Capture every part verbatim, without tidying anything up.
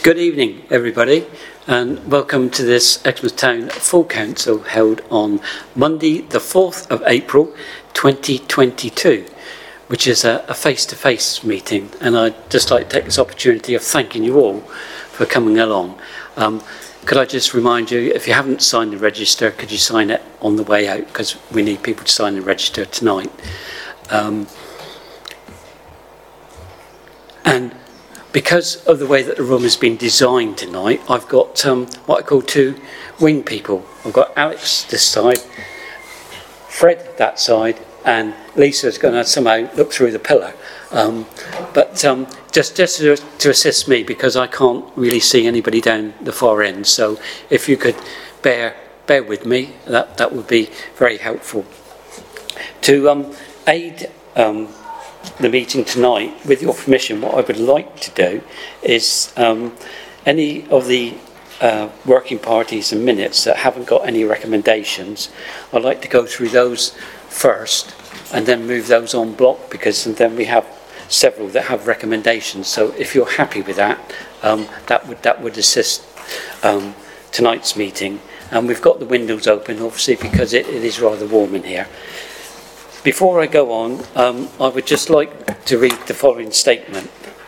Good evening, everybody, and welcome to this Exmouth Town Full Council held on Monday, the fourth of April, twenty twenty-two, which is a, a face-to-face meeting. And I'd just like to take this opportunity of thanking you all for coming along. Um, could I just remind you, if you haven't signed the register, could you sign it on the way out, because we need people to sign the register tonight. Um, and Because of the way that the room has been designed tonight, I've got um, what I call two wing people. I've got Alex this side, Fred that side, and Lisa's going to somehow look through the pillar. Um, but um, just, just to, to assist me, because I can't really see anybody down the far end. So if you could bear bear with me, that, that would be very helpful. To um, aid um, the meeting tonight, with your permission, what I would like to do is um, any of the uh, working parties and minutes that haven't got any recommendations, I'd like to go through those first and then move those on block, because and then we have several that have recommendations. So if you're happy with that, um, that would that would assist um, tonight's meeting. And we've got the windows open, obviously, because it, it is rather warm in here. Before I go on, um, I would just like to read the following statement.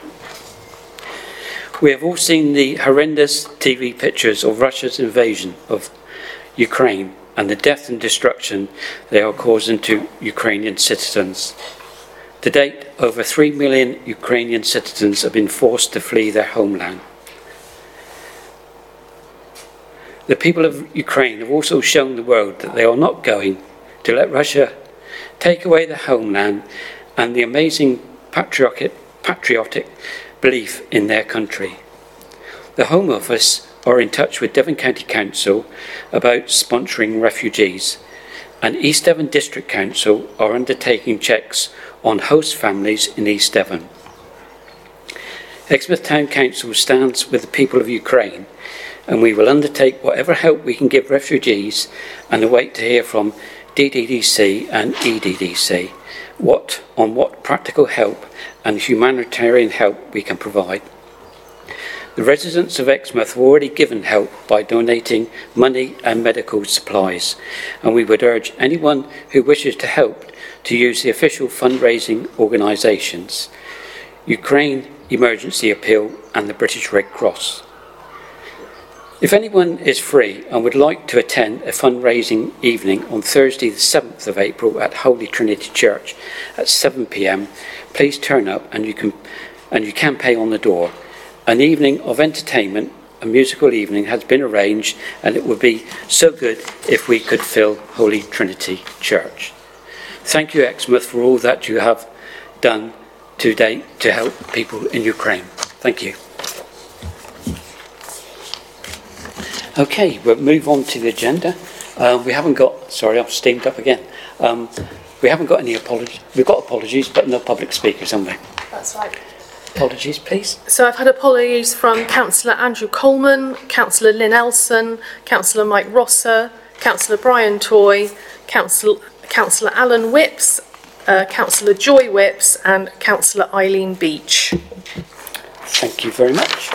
We have all seen the horrendous T V pictures of Russia's invasion of Ukraine and the death and destruction they are causing to Ukrainian citizens. To date, over three million Ukrainian citizens have been forced to flee their homeland. The people of Ukraine have also shown the world that they are not going to let Russia take away the homeland and the amazing patriotic, patriotic belief in their country. The Home Office are in touch with Devon County Council about sponsoring refugees, and East Devon District Council are undertaking checks on host families in East Devon. Exmouth Town Council stands with the people of Ukraine, and we will undertake whatever help we can give refugees and await to hear from D D D C and E D D C what, on what practical help and humanitarian help we can provide. The residents of Exmouth have already given help by donating money and medical supplies, and we would urge anyone who wishes to help to use the official fundraising organisations, Ukraine Emergency Appeal and the British Red Cross. If anyone is free and would like to attend a fundraising evening on Thursday the seventh of April at Holy Trinity Church at seven p m, please turn up and you can and you can pay on the door. An evening of entertainment, a musical evening, has been arranged, and it would be so good if we could fill Holy Trinity Church. Thank you, Exmouth, for all that you have done to date to help people in Ukraine. Thank you. Okay, we'll move on to the agenda. Uh, we haven't got, sorry, I've steamed up again. Um, we haven't got any apologies. We've got apologies, but no public speakers, haven't we? That's right. Apologies, please. So I've had apologies from Councillor Andrew Coleman, Councillor Lynn Elson, Councillor Mike Rosser, Councillor Brian Toy, Councillor, Councillor Alan Whipps, uh, Councillor Joy Whipps, and Councillor Eileen Beach. Thank you very much.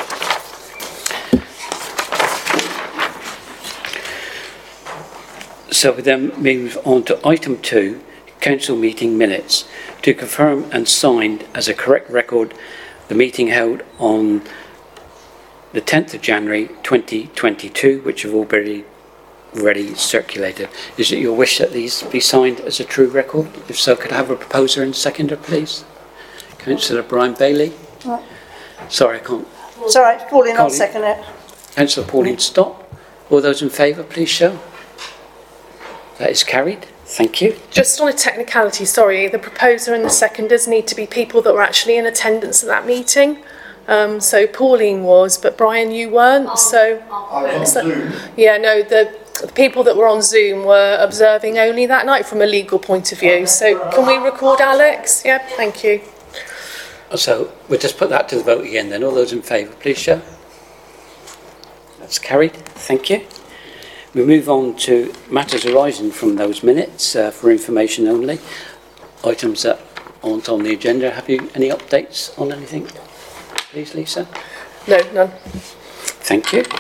So we then move on to item two, council meeting minutes, to confirm and signed as a correct record the meeting held on the tenth of January twenty twenty-two, which have already already circulated. Is it your wish that these be signed as a true record? If so, could I have a proposer and seconder, please? Councillor Brian Bailey. Right. Sorry, I can't. It's all right, Pauline, I'll second it. Councillor Pauline Stott. All those in favour, please show. That is carried. Thank you. Just on a technicality, sorry, the proposer and the seconders need to be people that were actually in attendance at that meeting. Um, so Pauline was, but Brian, you weren't. So, so yeah, no, the, the people that were on Zoom were observing only that night from a legal point of view. So can we record Alex? Yeah, thank you. So we'll just put that to the vote again then. All those in favour, please show. That's carried. Thank you. We move on to matters arising from those minutes uh, for information only. Items that aren't on the agenda. Have you any updates on anything, please, Lisa? No, none. Thank you.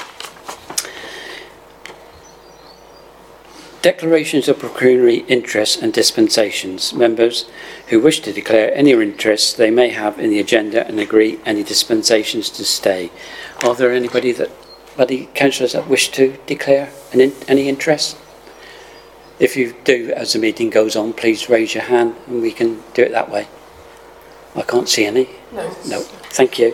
Declarations of pecuniary interests and dispensations. Members who wish to declare any interests they may have in the agenda and agree any dispensations to stay. Are there anybody that, any councillors that wish to declare an in, any interest? If you do, as the meeting goes on, please raise your hand and we can do it that way. I can't see any. No. No. Thank you.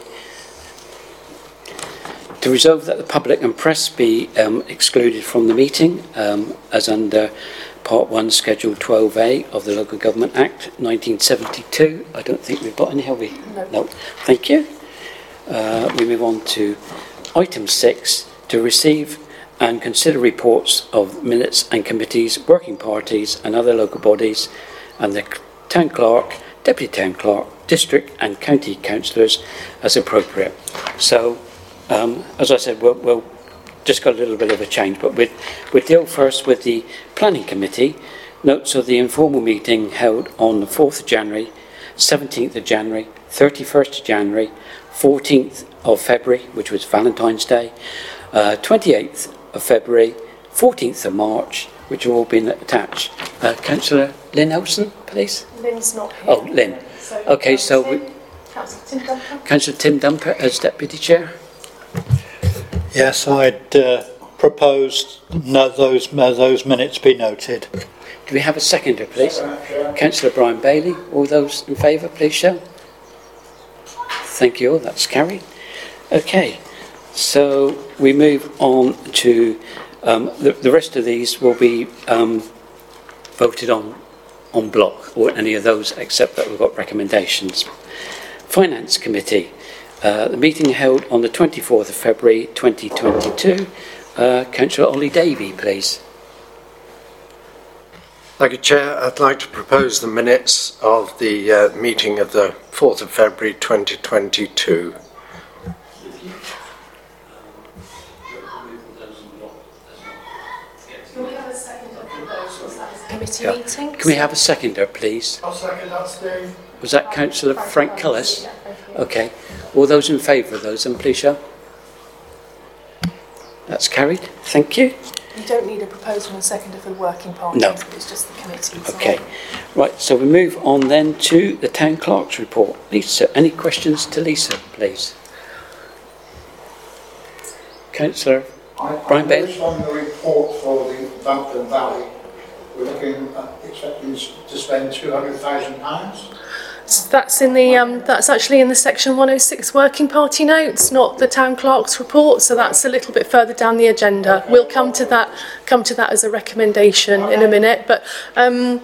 To resolve that the public and press be um, excluded from the meeting, um, as under Part one, Schedule twelve A of the Local Government Act nineteen seventy-two. I don't think we've got any, have we? No. No. Thank you. Uh, we move on to item six, to receive and consider reports of minutes and committees, working parties and other local bodies, and the Town Clerk, Deputy Town Clerk, District and County Councillors as appropriate. So, Um, as I said, we'll, we'll just got a little bit of a change, but we'll, we'll deal first with the Planning Committee. Notes of the informal meeting held on the fourth of January, seventeenth of January, thirty-first of January, fourteenth of February, which was Valentine's Day, uh, twenty-eighth of February, fourteenth of March, which have all been attached. Uh, Councillor Lynn Elson, please. Lynn's not here. Oh, Lynn. So, Okay, so we, Councillor Tim Dumper. Councillor Tim Dumper as Deputy Chair. Yes, I'd uh, propose no, those uh, those minutes be noted. Do we have a seconder, please? Councillor Brian Bailey. All those in favour, please show. Thank you all. That's carried. Okay, so we move on to um, the, the rest of these will be um, voted on on block, or any of those, except that we've got recommendations. Finance Committee. Uh, the meeting held on the twenty-fourth of February twenty twenty-two. Uh, Councillor Ollie Davey, please. Thank you, Chair. I'd like to propose the minutes of the uh, meeting of the fourth of February twenty twenty-two. Can we have a second of those? Committee Yeah. meeting? Can we have a seconder, please? I'll second that, Steve. Was that Councillor Frank Cullis? Okay. All those in favour of those, then please show. That's carried. Thank you. You don't need a proposal and seconder for the working party. No. It's just the committee. Okay. Right, so we move on then to the Town Clerk's report. Lisa, any questions to Lisa, please? Councillor I, Brian I Bailey. noticed on the report for the Bampton Valley, we're looking at expecting to spend two hundred thousand pounds. So that's in the um, that's actually in the section one oh six working party notes, not the town clerk's report. So that's a little bit further down the agenda. We'll come to that come to that as a recommendation in a minute. But um,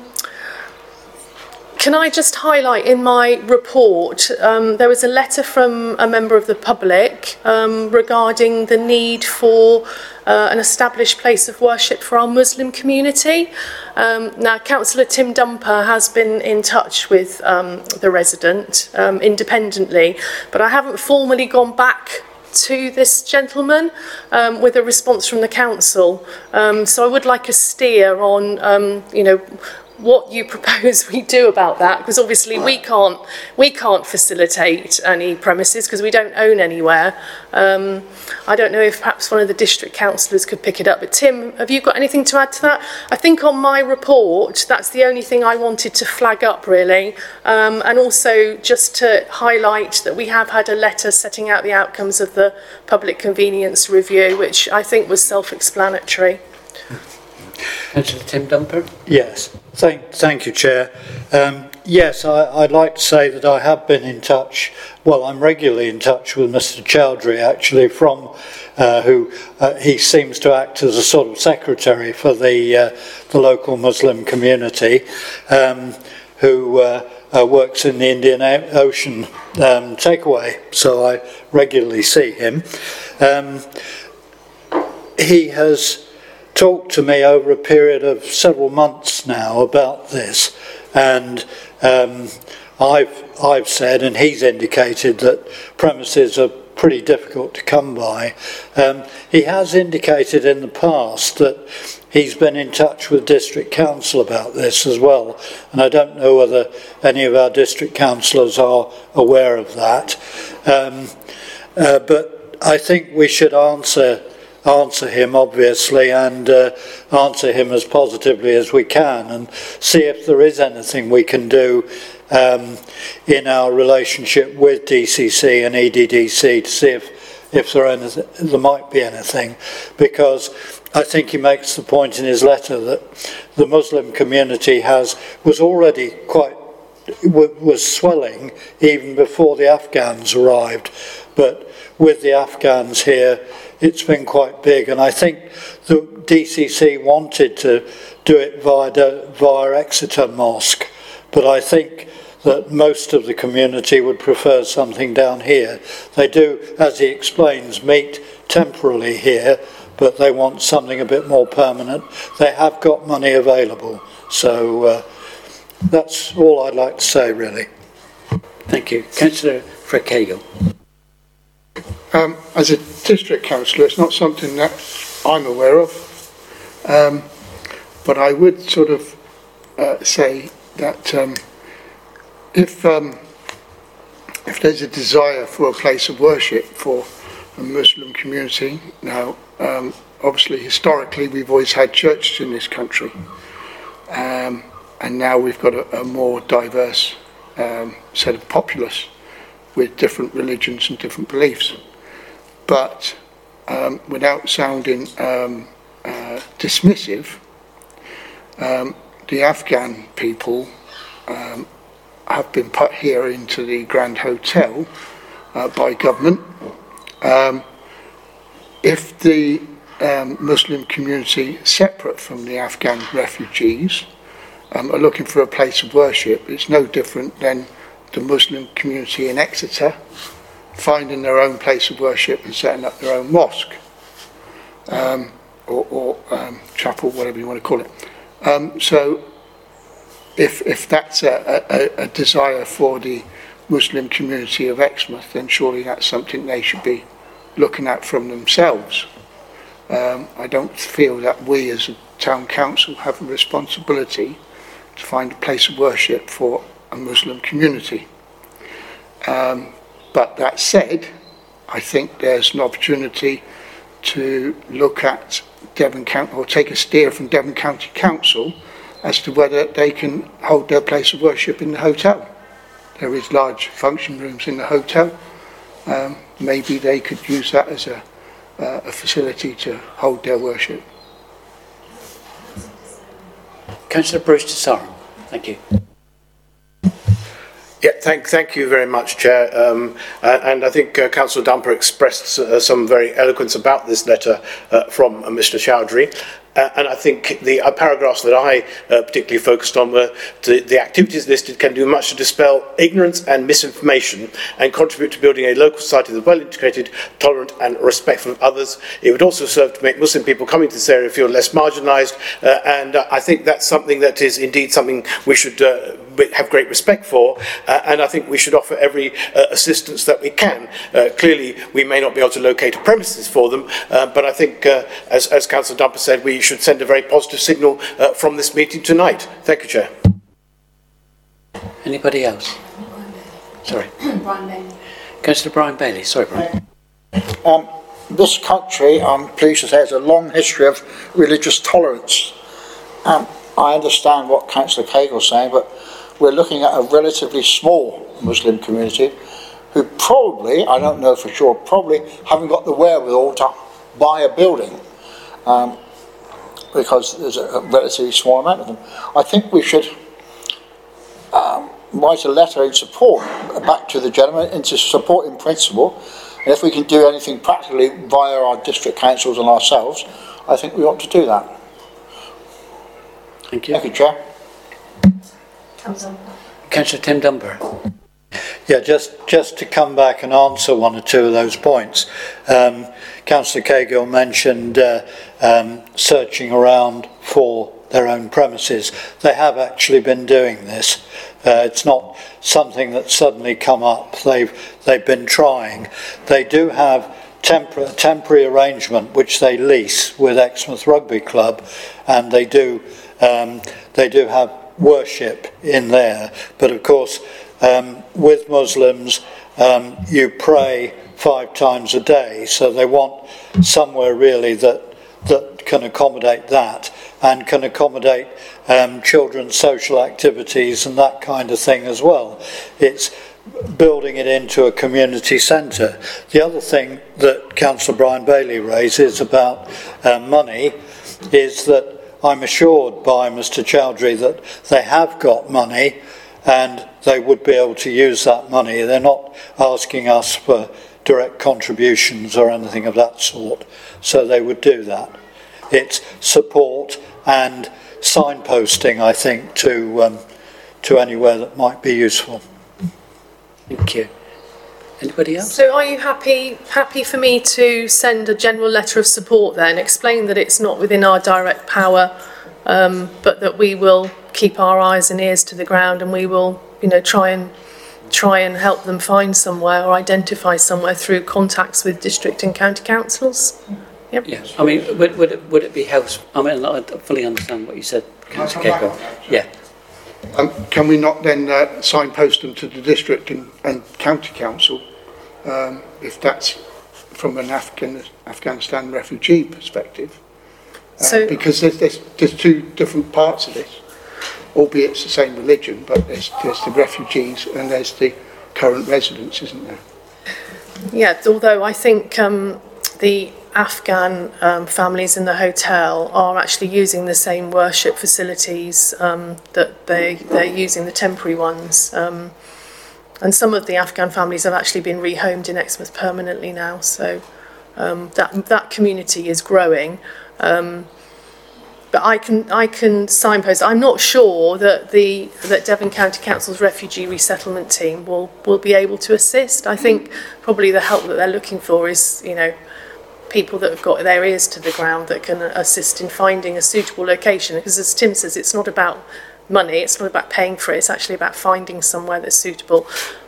can I just highlight in my report, um, there was a letter from a member of the public um, regarding the need for uh, an established place of worship for our Muslim community. Um, now, Councillor Tim Dumper has been in touch with um, the resident um, independently, but I haven't formally gone back to this gentleman um, with a response from the council. Um, so I would like a steer on, um, you know, what you propose we do about that, because obviously we can't we can't facilitate any premises because we don't own anywhere. Um, I don't know if perhaps one of the district councillors could pick it up. But Tim, have you got anything to add to that? I think on my report, that's the only thing I wanted to flag up really, um, and also just to highlight that we have had a letter setting out the outcomes of the public convenience review, which I think was self-explanatory. Councillor Tim Dumper. Yes, thank, thank you, Chair. Um, yes, I, I'd like to say that I have been in touch, well, I'm regularly in touch with Mister Chowdhury, actually, from uh, who uh, he seems to act as a sort of secretary for the, uh, the local Muslim community, um, who uh, uh, works in the Indian Ocean um, takeaway, so I regularly see him. Um, he has talked to me over a period of several months now about this, and um, I've I've said, and he's indicated, that premises are pretty difficult to come by. Um, he has indicated in the past that he's been in touch with district council about this as well, and I don't know whether any of our district councillors are aware of that. Um, uh, but I think we should answer answer him obviously, and uh, answer him as positively as we can, and see if there is anything we can do um, in our relationship with D C C and E D D C to see if if there, anything, there might be anything, because I think he makes the point in his letter that the Muslim community has was already quite was swelling even before the Afghans arrived, but with the Afghans here it's been quite big, and I think the D C C wanted to do it via, via Exeter Mosque, but I think that most of the community would prefer something down here. They do, as he explains, meet temporarily here, but they want something a bit more permanent. They have got money available, so uh, that's all I'd like to say, really. Thank you. Councillor Fred Cagle. Um, as a district councillor, it's not something that I'm aware of, um, but I would sort of uh, say that um, if um, if there's a desire for a place of worship for a Muslim community, now um, obviously historically we've always had churches in this country, um, and now we've got a, a more diverse um, set of populace with different religions and different beliefs. But um, without sounding um, uh, dismissive, um, the Afghan people um, have been put here into the Grand Hotel uh, by government. Um, if the um, Muslim community, separate from the Afghan refugees, um, are looking for a place of worship, it's no different than the Muslim community in Exeter finding their own place of worship and setting up their own mosque um, or, or um, chapel, whatever you want to call it. Um, so if, if that's a, a, a desire for the Muslim community of Exmouth, then surely that's something they should be looking at from themselves. Um, I don't feel that we as a town council have a responsibility to find a place of worship for a Muslim community. Um, but that said, I think there's an opportunity to look at Devon County, or take a steer from Devon County Council as to whether they can hold their place of worship in the hotel. There is large function rooms in the hotel. Um, maybe they could use that as a, uh, a facility to hold their worship. Councillor Bruce Sarum. Thank you. Yeah, thank, thank you very much, Chair. Um, uh, and I think uh, Councillor Dumper expressed uh, some very eloquence about this letter uh, from uh, Mister Chowdhury. Uh, and I think the uh, paragraphs that I uh, particularly focused on were the, the activities listed can do much to dispel ignorance and misinformation and contribute to building a local society that is well integrated, tolerant and respectful of others. It would also serve to make Muslim people coming to this area feel less marginalised, uh, and uh, I think that's something that is indeed something we should uh, have great respect for, uh, and I think we should offer every uh, assistance that we can. Uh, clearly we may not be able to locate a premises for them, uh, but I think uh, as, as Councillor Dumper said, we should send a very positive signal uh, from this meeting tonight. Thank you, Chair. Anybody else? Sorry. Brian Bailey. Councillor Brian Bailey. Sorry, Brian. Um, this country, I'm pleased to say, has a long history of religious tolerance. Um, I understand what Councillor Cagle is saying, but we're looking at a relatively small Muslim community who probably, I don't know for sure, probably haven't got the wherewithal to buy a building. Um, because there's a relatively small amount of them. I think we should um, write a letter in support back to the gentleman, into support in principle, and if we can do anything practically via our district councils and ourselves, I think we ought to do that. Thank you. Thank you, Chair. Councillor Tim Dunbar. Yeah, just, just to come back and answer one or two of those points. Um, Councillor Cagle mentioned uh, um, searching around for their own premises. They have actually been doing this. Uh, it's not something that's suddenly come up. They've, they've been trying. They do have tempor- temporary arrangement which they lease with Exmouth Rugby Club, and they do, um, they do have worship in there. But of course, Um, with Muslims, um, you pray five times a day, so they want somewhere really that that can accommodate that and can accommodate um, children's social activities and that kind of thing as well. It's building it into a community centre. The other thing that Councillor Brian Bailey raises about uh, money is that I'm assured by Mr Chowdhury that they have got money and they would be able to use that money. They're not asking us for direct contributions or anything of that sort, so they would do that. It's support and signposting, I think, to um, to anywhere that might be useful. Thank you. Anybody else? So are you happy happy for me to send a general letter of support then, explain that it's not within our direct power, um, but that we will keep our eyes and ears to the ground, and we will, you know, try and try and help them find somewhere or identify somewhere through contacts with district and county councils? Yep. Yes. I mean, would, would, it, would it be helpful? I mean, I fully understand what you said, Councillor Keiko. Yeah. Um, can we not then uh, signpost them to the district and, and county council, um, if that's from an Afghan, Afghanistan refugee perspective? Uh, So, because there's, there's, there's two different parts of this, albeit it's the same religion, but there's, there's the refugees and there's the current residents, isn't there? yeah, although I think um, the Afghan um, families in the hotel are actually using the same worship facilities um, that they, they're using, the temporary ones. Um, and some of the Afghan families have actually been rehomed in Exmouth permanently now, so um, that, that community is growing. Um, but I can I can signpost. I'm not sure that the that Devon County Council's refugee resettlement team will will be able to assist. I think probably the help that they're looking for is, you know, people that have got their ears to the ground that can assist in finding a suitable location. Because as Tim says, it's not about money, it's not about paying for it, it's actually about finding somewhere that's suitable.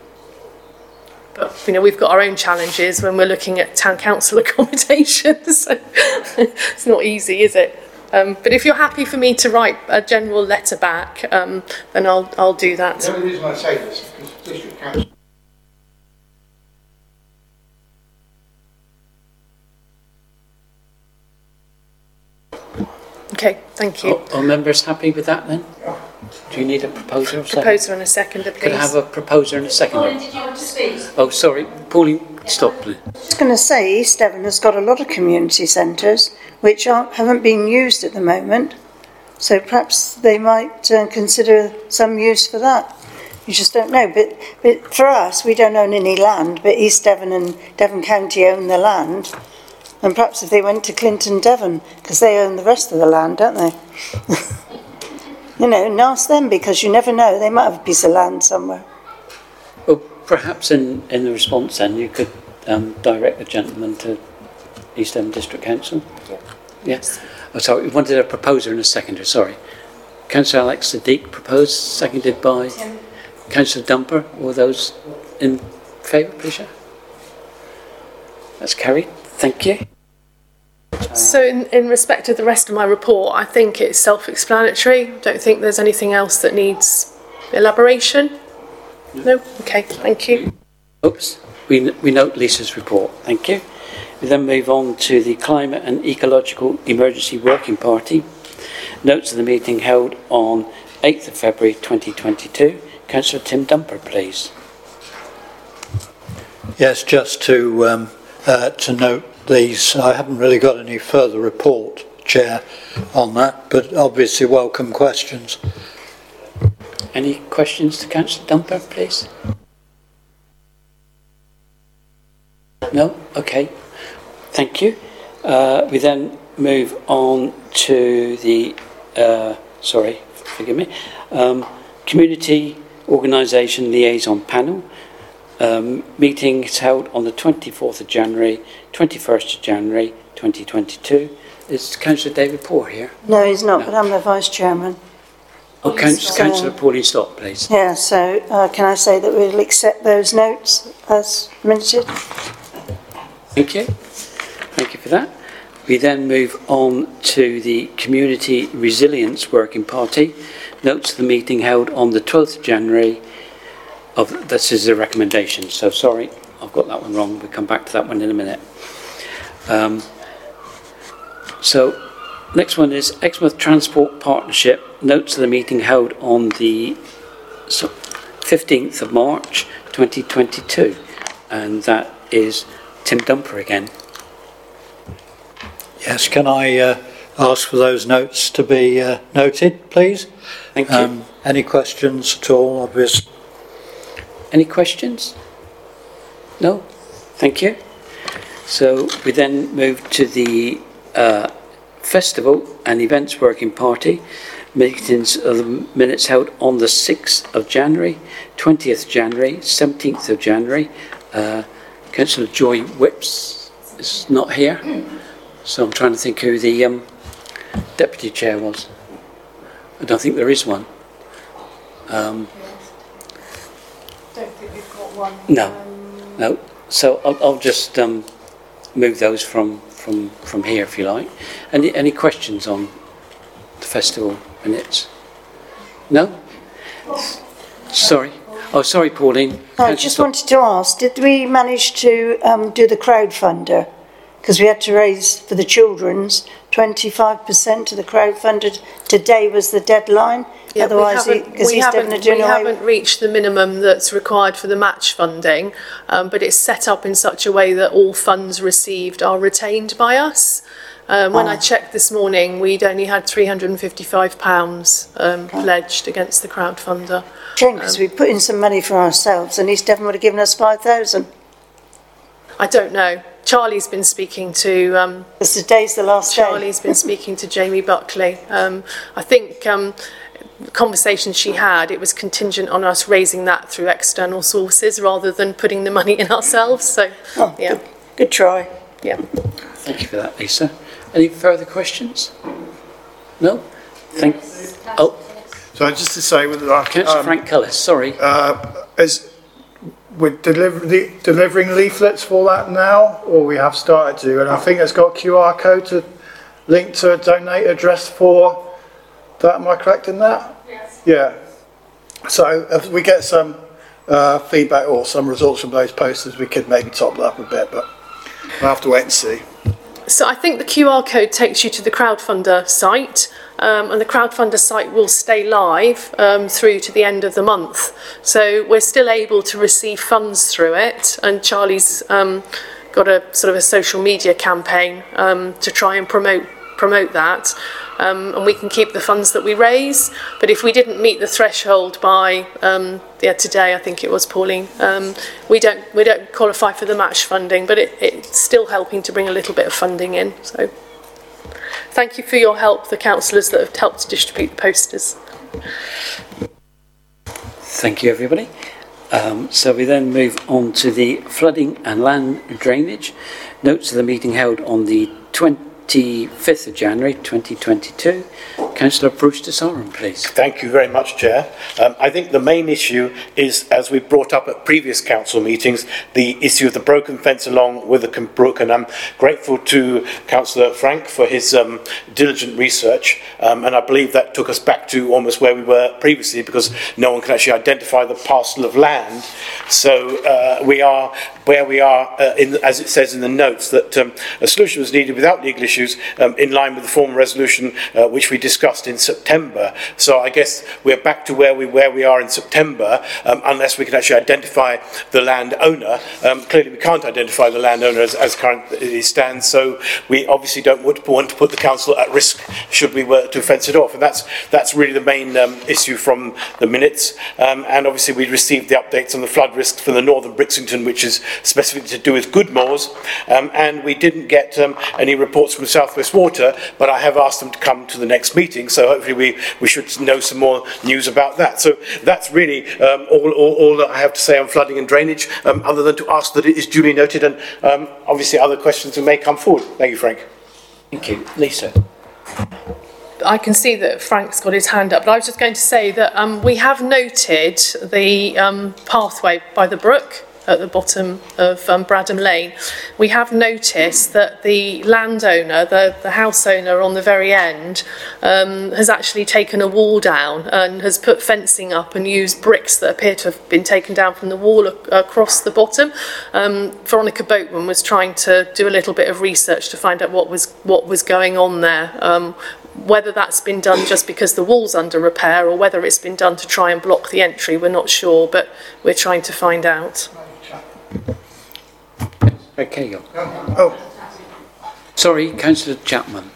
But, you know, we've got our own challenges when we're looking at town council accommodation, so it's not easy, is it? Um, but if you're happy for me to write a general letter back, um, then I'll, I'll do that. The only reason I say this is because district council. Okay, thank you. Are, are members happy with that then? Do you need a proposer or second? Proposer and a seconder, please. Could I have a proposer and a seconder? Pauline, did you want to speak? Oh, sorry. Pauline, stop, please. I was going to say, East Devon has got a lot of community centres which aren't, haven't been used at the moment. So perhaps they might uh, consider some use for that. You just don't know. But, but for us, we don't own any land, but East Devon and Devon County own the land. And perhaps if they went to Clinton Devon, because they own the rest of the land, don't they? You know, and ask them, because you never know. They might have a piece of land somewhere. Well, perhaps in, in the response then you could um, direct the gentleman to East Devon District Council. Yeah. Yes. Oh, sorry, we wanted a proposer and a seconder, sorry. Councillor Alex Sadiq proposed, seconded by Tim. Councillor Dumper. All those in favour, please show. That's carried. Thank you. So in, in respect of the rest of my report, I think it's self-explanatory. Don't think there's anything else that needs elaboration. No? Okay, thank you. Oops, we, we note Lisa's report. Thank you. We then move on to the Climate and Ecological Emergency Working Party. Notes of the meeting held on eighth of February twenty twenty-two. Councillor Tim Dumper, please. Yes, just to um, uh, to note these, I haven't really got any further report, Chair, on that, but obviously welcome questions. Any questions to Councillor Dumper, please? No? Okay. Thank you. Uh, we then move on to the, uh, sorry, forgive me, um, Community Organisation Liaison Panel. Um, meeting is held on the twenty-fourth of January, twenty-first of January twenty twenty-two. Is Councillor David Poor here? No, he's not, No. but I'm the Vice Chairman. Oh, Councillor, Councillor Pauline Stott, please. Yeah, so uh, can I say that we'll accept those notes as minuted? Thank you. Thank you for that. We then move on to the Community Resilience Working Party. Notes of the meeting held on the twelfth of January. Of, this is a recommendation, so sorry, I've got that one wrong. We'll come back to that one in a minute. Um, so, next one is Exmouth Transport Partnership. Notes of the meeting held on the fifteenth of March twenty twenty-two. And that is Tim Dumper again. Yes, can I uh, ask for those notes to be uh, noted, please? Thank you. Um, any questions at all, obviously? Any questions? No? Thank you. So we then move to the uh, Festival and Events Working Party. Meetings of the minutes held on the sixth of January, twentieth of January, seventeenth of January. Uh, Councillor Joy Whips is not here. So I'm trying to think who the um, Deputy Chair was. I don't think there is one. Um, Don't think we've got one. no, Um, no. So I'll, I'll just um, move those from, from, from here, if you like. Any, any questions on the festival minutes? No? Sorry. Oh, sorry, Pauline. I just wanted to ask, did we manage to um, do the crowdfunder? Because we had to raise for the children's twenty-five percent of the crowdfunder. Today was the deadline. Yeah, Otherwise, we he, haven't, because we he's haven't, definitely doing we away haven't with. reached the minimum that's required for the match funding, um, but it's set up in such a way that all funds received are retained by us. Um, when Ah. I checked this morning, we'd only had three hundred and fifty-five pounds um, pledged against the crowdfunder. Shame, because we put in some money for ourselves, and he's definitely would have given us five thousand. I don't know. Charlie's been speaking to um, Because today's the last day. Charlie's been speaking to Jamie Buckley. Um, I think um, the conversation she had, it was contingent on us raising that through external sources rather than putting the money in ourselves. So, Oh, yeah, good, good try. yeah. Thank you for that, Lisa. Any further questions? No? Thank. Oh, So just to say, with our, Councillor um, Frank Cullis, sorry. uh, is we're deliver, the, delivering leaflets for that now, or we have started to, and I think it's got a Q R code to link to a donate address for that. Am I correct in that? Yes. Yeah. So if we get some uh, feedback or some results from those posters, we could maybe top that up a bit, but we'll have to wait and see. So I think the Q R code takes you to the crowdfunder site, um, and the crowdfunder site will stay live um, through to the end of the month. So we're still able to receive funds through it, and Charlie's um, got a sort of a social media campaign um, to try and promote promote that, um, and we can keep the funds that we raise. But if we didn't meet the threshold by um, yeah today, I think it was Pauline, um, we don't we don't qualify for the match funding, but it, it's still helping to bring a little bit of funding in. So thank you for your help, the councillors that have helped to distribute the posters. Thank you, everybody. Um, so we then move on to the flooding and land drainage. Notes of the meeting held on the twenty-fifth of January twenty twenty-two. Councillor Bruce DeSarum, please. Thank you very much, Chair. Um, I think the main issue is, as we brought up at previous council meetings, the issue of the broken fence along Withercombe Brook, and I'm grateful to Councillor Frank for his um, diligent research, um, and I believe that took us back to almost where we were previously, because no one can actually identify the parcel of land. So uh, we are where we are, uh, in, as it says in the notes, that um, a solution was needed without legal issues, um, in line with the former resolution uh, which we discussed in September. So I guess we're back to where we where we are in September, um, unless we can actually identify the landowner. Um, clearly we can't identify the landowner as, as currently stands, so we obviously don't want to, want to put the council at risk should we were to fence it off, and that's that's really the main um, issue from the minutes. Um, and obviously we received the updates on the flood risks for the northern Brixington, which is specifically to do with Goodmoors, um, and we didn't get um, any reports from South West Water, but I have asked them to come to the next meeting, so hopefully we, we should know some more news about that. So that's really um, all, all, all that I have to say on flooding and drainage, um, other than to ask that it is duly noted, and um, obviously other questions may come forward. Thank you, Frank. Thank you. Lisa. I can see that Frank's got his hand up, but I was just going to say that um, we have noted the um, pathway by the brook at the bottom of um, Bradham Lane, we have noticed that the landowner, the, the house owner on the very end, um, has actually taken a wall down and has put fencing up and used bricks that appear to have been taken down from the wall ac across the bottom. Um, Veronica Boatman was trying to do a little bit of research to find out what was what was going on there. Um, Whether that's been done just because the wall's under repair or whether it's been done to try and block the entry, we're not sure, but we're trying to find out. Okay. Oh, Sorry, Councillor Chapman.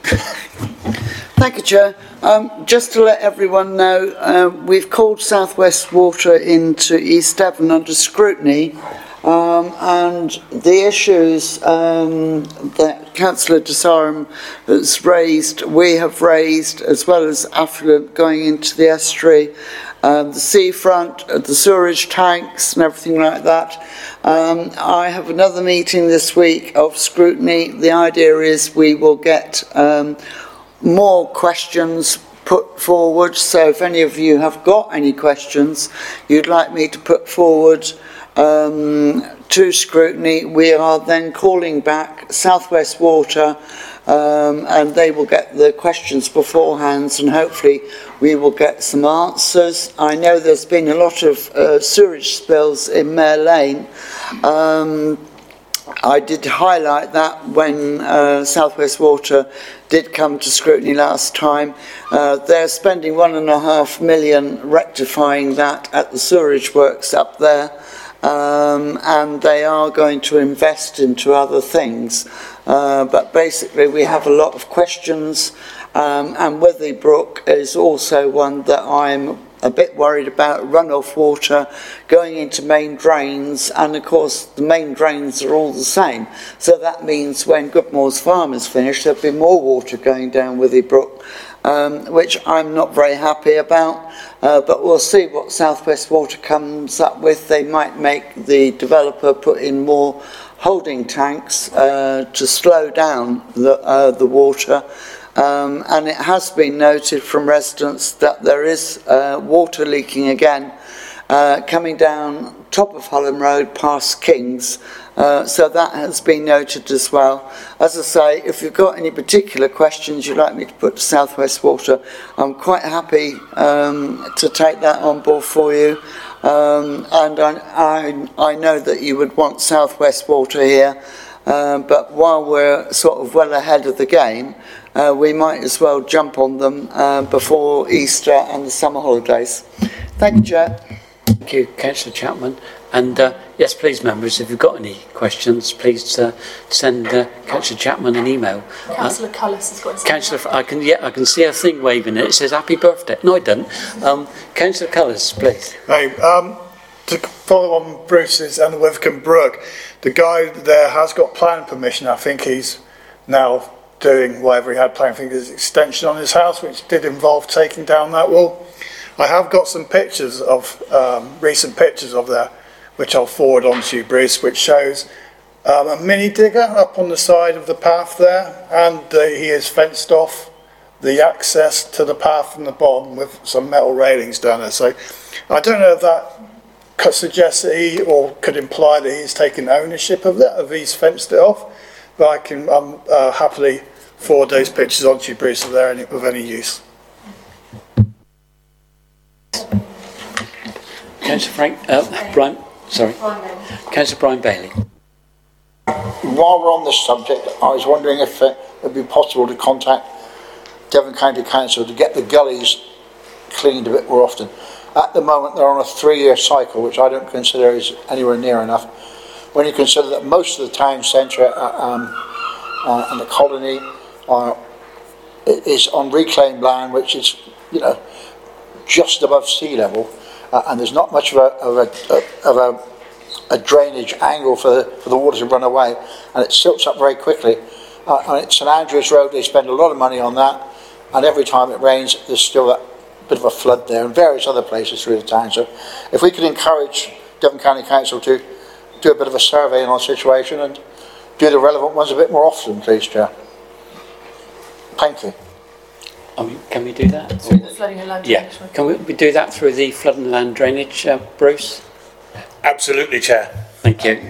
Thank you, Chair. Um, just to let everyone know, uh, we've called South West Water into East Devon under scrutiny, um, and the issues um, that Councillor Desarum has raised, we have raised, as well as affluent going into the estuary, um, the seafront, uh, the sewerage tanks and everything like that. Um, I have another meeting this week of scrutiny. The idea is we will get um, more questions put forward, so if any of you have got any questions you'd like me to put forward um, to scrutiny, we are then calling back South West Water, um, and they will get the questions beforehand, and hopefully we will get some answers. I know there's been a lot of uh, sewage spills in Mare Lane. Um, I did highlight that when uh, South West Water did come to scrutiny last time. Uh, they're spending one and a half million rectifying that at the sewerage works up there, um, and they are going to invest into other things. Uh, but basically we have a lot of questions, um, and Withy Brook is also one that I'm a bit worried about, runoff water going into main drains, and of course the main drains are all the same, so that means when Goodmore's Farm is finished there'll be more water going down Withy Brook, um, which I'm not very happy about, uh, but we'll see what South West Water comes up with. They might make the developer put in more holding tanks uh, to slow down the, uh, the water. Um, and it has been noted from residents that there is uh, water leaking again, uh, coming down top of Holland Road past Kings, uh, so that has been noted as well. As I say, if you've got any particular questions you'd like me to put to South West Water, I'm quite happy um, to take that on board for you, um, and I, I, I know that you would want South West Water here, uh, but while we're sort of well ahead of the game, Uh, we might as well jump on them uh, before Easter and the summer holidays. Thank you, Chair. Thank you, Councillor Chapman. And uh, yes, please, members, if you've got any questions, please uh, send uh, Councillor Chapman an email. Councillor uh, Cullis has got his Councillor, I can yeah, I can see a thing waving it. It says "Happy Birthday." No, I don't. Um, Councillor Cullis, please. hey, um, to follow on Bruce's and the Withycombe Brook, the guy there has got planning permission. I think he's now doing whatever he had planned. I think there's an extension on his house, which did involve taking down that wall. I have got some pictures of, um, recent pictures of that, which I'll forward on to you, Bruce, which shows um, a mini digger up on the side of the path there, and uh, he has fenced off the access to the path from the bottom with some metal railings down there. So I don't know if that could suggest that he, or could imply that he's taken ownership of that, if he's fenced it off. But I can um, uh, happily forward those pictures on to you, Bruce, if they're any, of any use. Councillor Frank, uh, Brian, sorry, Councillor Brian Bailey. While we're on this subject, I was wondering if uh, it would be possible to contact Devon County Council to get the gullies cleaned a bit more often. At the moment they're on a three-year cycle, which I don't consider is anywhere near enough. When you consider that most of the town centre uh, um, uh, and the colony are, is on reclaimed land, which is, you know, just above sea level, uh, and there's not much of a of a, of a, a drainage angle for the, for the water to run away, and it silts up very quickly. Uh, and at St Andrews Road, they spend a lot of money on that, and every time it rains, there's still that bit of a flood there, and various other places through the town. So, if we could encourage Devon County Council to do a bit of a survey on our situation and do the relevant ones a bit more often, please, Chair. Thank you. I mean, can we do that? Through the flooding and land yeah. drainage. Can we, we do that through the flood and land drainage, uh, Bruce? Absolutely, Chair. Thank you.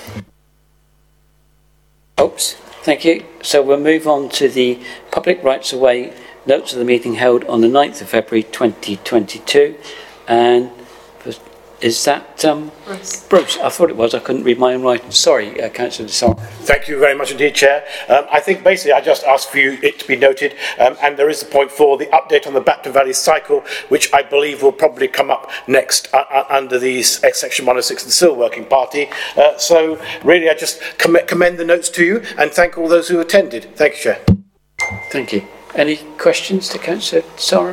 Oops, thank you. So we'll move on to the public rights of way notes of the meeting held on the ninth of February twenty twenty-two. And is that um, Bruce? Bruce, I thought it was. I couldn't read my own writing. Sorry, uh, Councillor Desson. Thank you very much indeed, Chair. Um, I think basically I just asked for you it to be noted, um, and there is a point for the update on the Bapton Valley cycle, which I believe will probably come up next uh, uh, under the Section one oh six of the Sill Working Party. Uh, so really I just com commend the notes to you and thank all those who attended. Thank you, Chair. Thank you. Any questions to Councillor Sorum?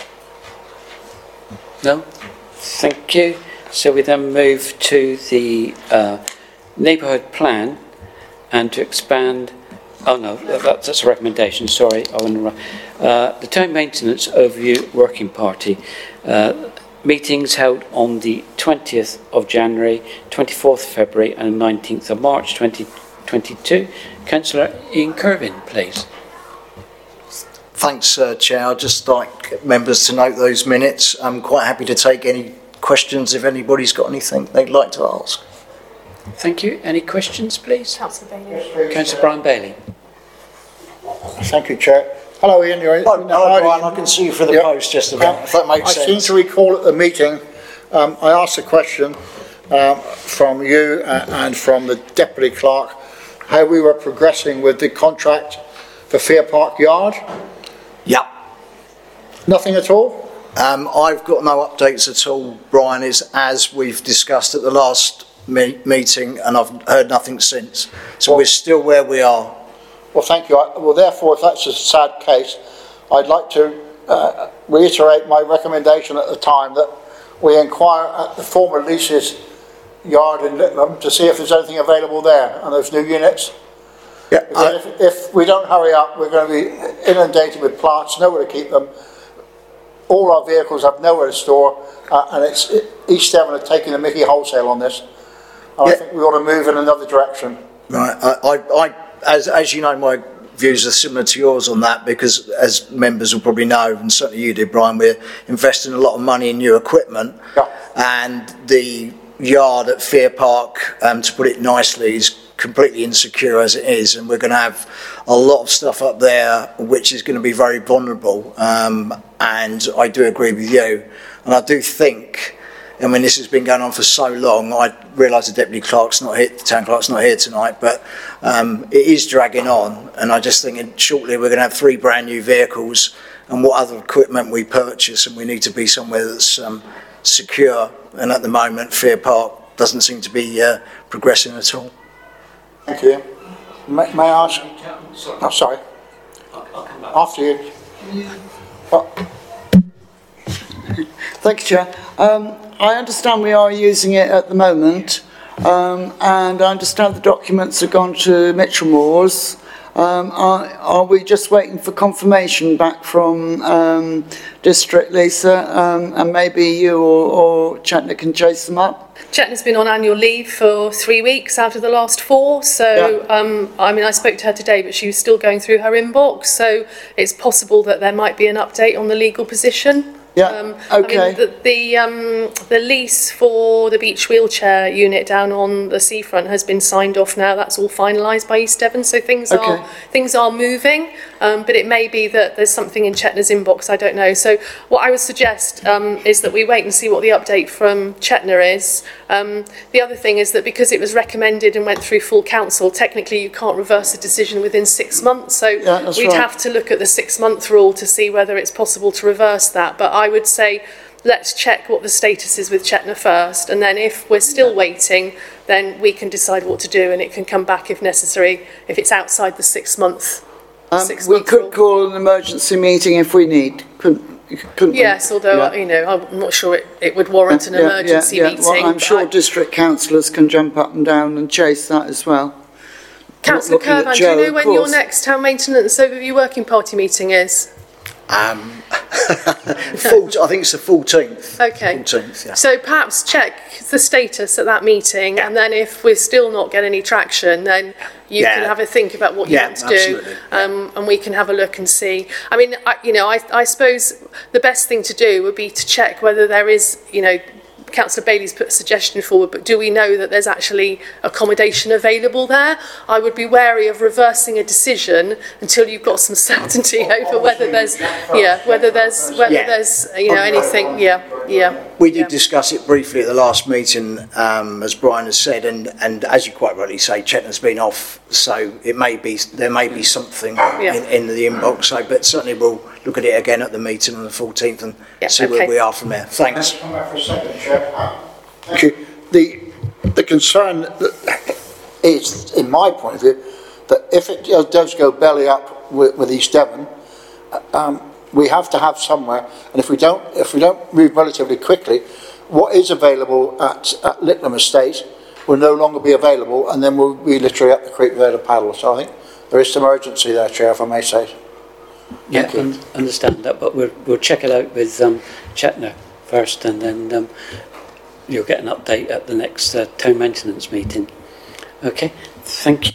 No? Thank you. So we then move to the uh, neighbourhood plan and to expand, oh no, that, that's a recommendation, sorry, I went uh, the town maintenance overview working party. Uh, meetings held on the twentieth of January, twenty-fourth of February and nineteenth of March twenty twenty-two. Councillor Ian Kirvin, please. Thanks, uh, Chair. I'd just like members to note those minutes. I'm quite happy to take any questions if anybody's got anything they'd like to ask. Thank you. Any questions, please? Councillor Bailey. Councillor Brian Bailey. Thank you, Chair. Hello, Ian. You're Hello, in the hello hiding- Brian. I can see you through the Yep. post just about, Um, if that makes I sense. seem to recall at the meeting, um, I asked a question um, from you uh, and from the Deputy Clerk, how we were progressing with the contract for Fair Park Yard. Yep. Nothing at all? Um, I've got no updates at all, Brian, is as we've discussed at the last me meeting, and I've heard nothing since. So Well- we're still where we are. Well, thank you. I, well, therefore, if that's a sad case, I'd like to uh, reiterate my recommendation at the time that we inquire at the former leases yard in Littleham to see if there's anything available there and those new units. Yeah, Because if, if we don't hurry up, we're going to be inundated with plants, nowhere to keep them. All our vehicles have nowhere to store, uh, and it's East Devon are taking the mickey wholesale on this. And Yeah. I think we ought to move in another direction. Right. I, I, I, as, as you know, my views are similar to yours on that, because as members will probably know, and certainly you did, Brian, we're investing a lot of money in new equipment. Yeah. And the yard at Fair Park, um, to put it nicely, is completely insecure as it is, and we're going to have a lot of stuff up there which is going to be very vulnerable. Um, and I do agree with you, and I do think, I mean, this has been going on for so long. I realise the deputy clerk's not here, the town clerk's not here tonight, but um, it is dragging on, and I just think shortly we're going to have three brand new vehicles, and what other equipment we purchase, and we need to be somewhere that's um, secure. And at the moment, Fair Park doesn't seem to be uh, progressing at all. Thank you. May, may I ask? Oh, sorry. After you. Oh, Thank you, Chair. Um, I understand we are using it at the moment, um, and I understand the documents have gone to Mitchell Moores. Um, are, are we just waiting for confirmation back from um, District, Lisa, um, and maybe you or, or Chetna can chase them up? Chetna's been on annual leave for three weeks out of the last four, so Yeah. um, I mean I spoke to her today, but she was still going through her inbox, so it's possible that there might be an update on the legal position. Yeah, Um, okay. I mean, the the, um, the lease for the beach wheelchair unit down on the seafront has been signed off now. That's all finalised by East Devon, so things Okay. are things are moving. Um, but it may be that there's something in Chetna's inbox. I don't know. So what I would suggest um, is that we wait and see what the update from Chetna is. Um, the other thing is that because it was recommended and went through full council, technically you can't reverse a decision within six months. So Yeah, that's we'd right. have to look at the six-month rule to see whether it's possible to reverse that. But I would say let's check what the status is with Chetna first, and then if we're still waiting, then we can decide what to do, and it can come back if necessary, if it's outside the six-month Um, six we month could rule. call an emergency meeting if we need, couldn't, couldn't we? Yes, although, Yeah. you know, I'm not sure it, it would warrant an Yeah, yeah, emergency yeah. meeting. Well, I'm but sure I- district councillors can jump up and down and chase that as well. Councillor looking at Curvan, do Joe, you know of when your course. next town maintenance overview working party meeting is? Um, full, I think it's the fourteenth. Okay. fourteenth, yeah. So perhaps check the status at that meeting, and then if we're still not getting any traction, then you Yeah. can have a think about what you Yeah, want to absolutely. do, um, and we can have a look and see. I mean, I, you know, I, I suppose the best thing to do would be to check whether there is, you know, Councillor Bailey's put a suggestion forward, but do we know that there's actually accommodation available there? I would be wary of reversing a decision until you've got some certainty over whether there's, yeah, whether there's, whether Yeah. there's, you know, anything, yeah, yeah. We did yeah. discuss it briefly at the last meeting, um, as Brian has said, and, and as you quite rightly say, Chetna's been off, so it may be there may be something Yeah. in, in the inbox. So, but certainly we'll look at it again at the meeting on the fourteenth and Yeah, see okay. where we are from there. Thanks. Come back for a second, Chair. Thank you. The, the concern that is, in my point of view, that if it does go belly up with, with East Devon, um, we have to have somewhere, and if we don't, if we don't move relatively quickly, what is available at, at Litlam Estate will no longer be available, and then we'll be literally up the creek without a paddle. So I think there is some urgency there, Chair, if I may say. Yeah, un understand that, but we'll, we'll check it out with um, Chetna first, and then um, you'll get an update at the next uh, town maintenance meeting. Okay, thank you.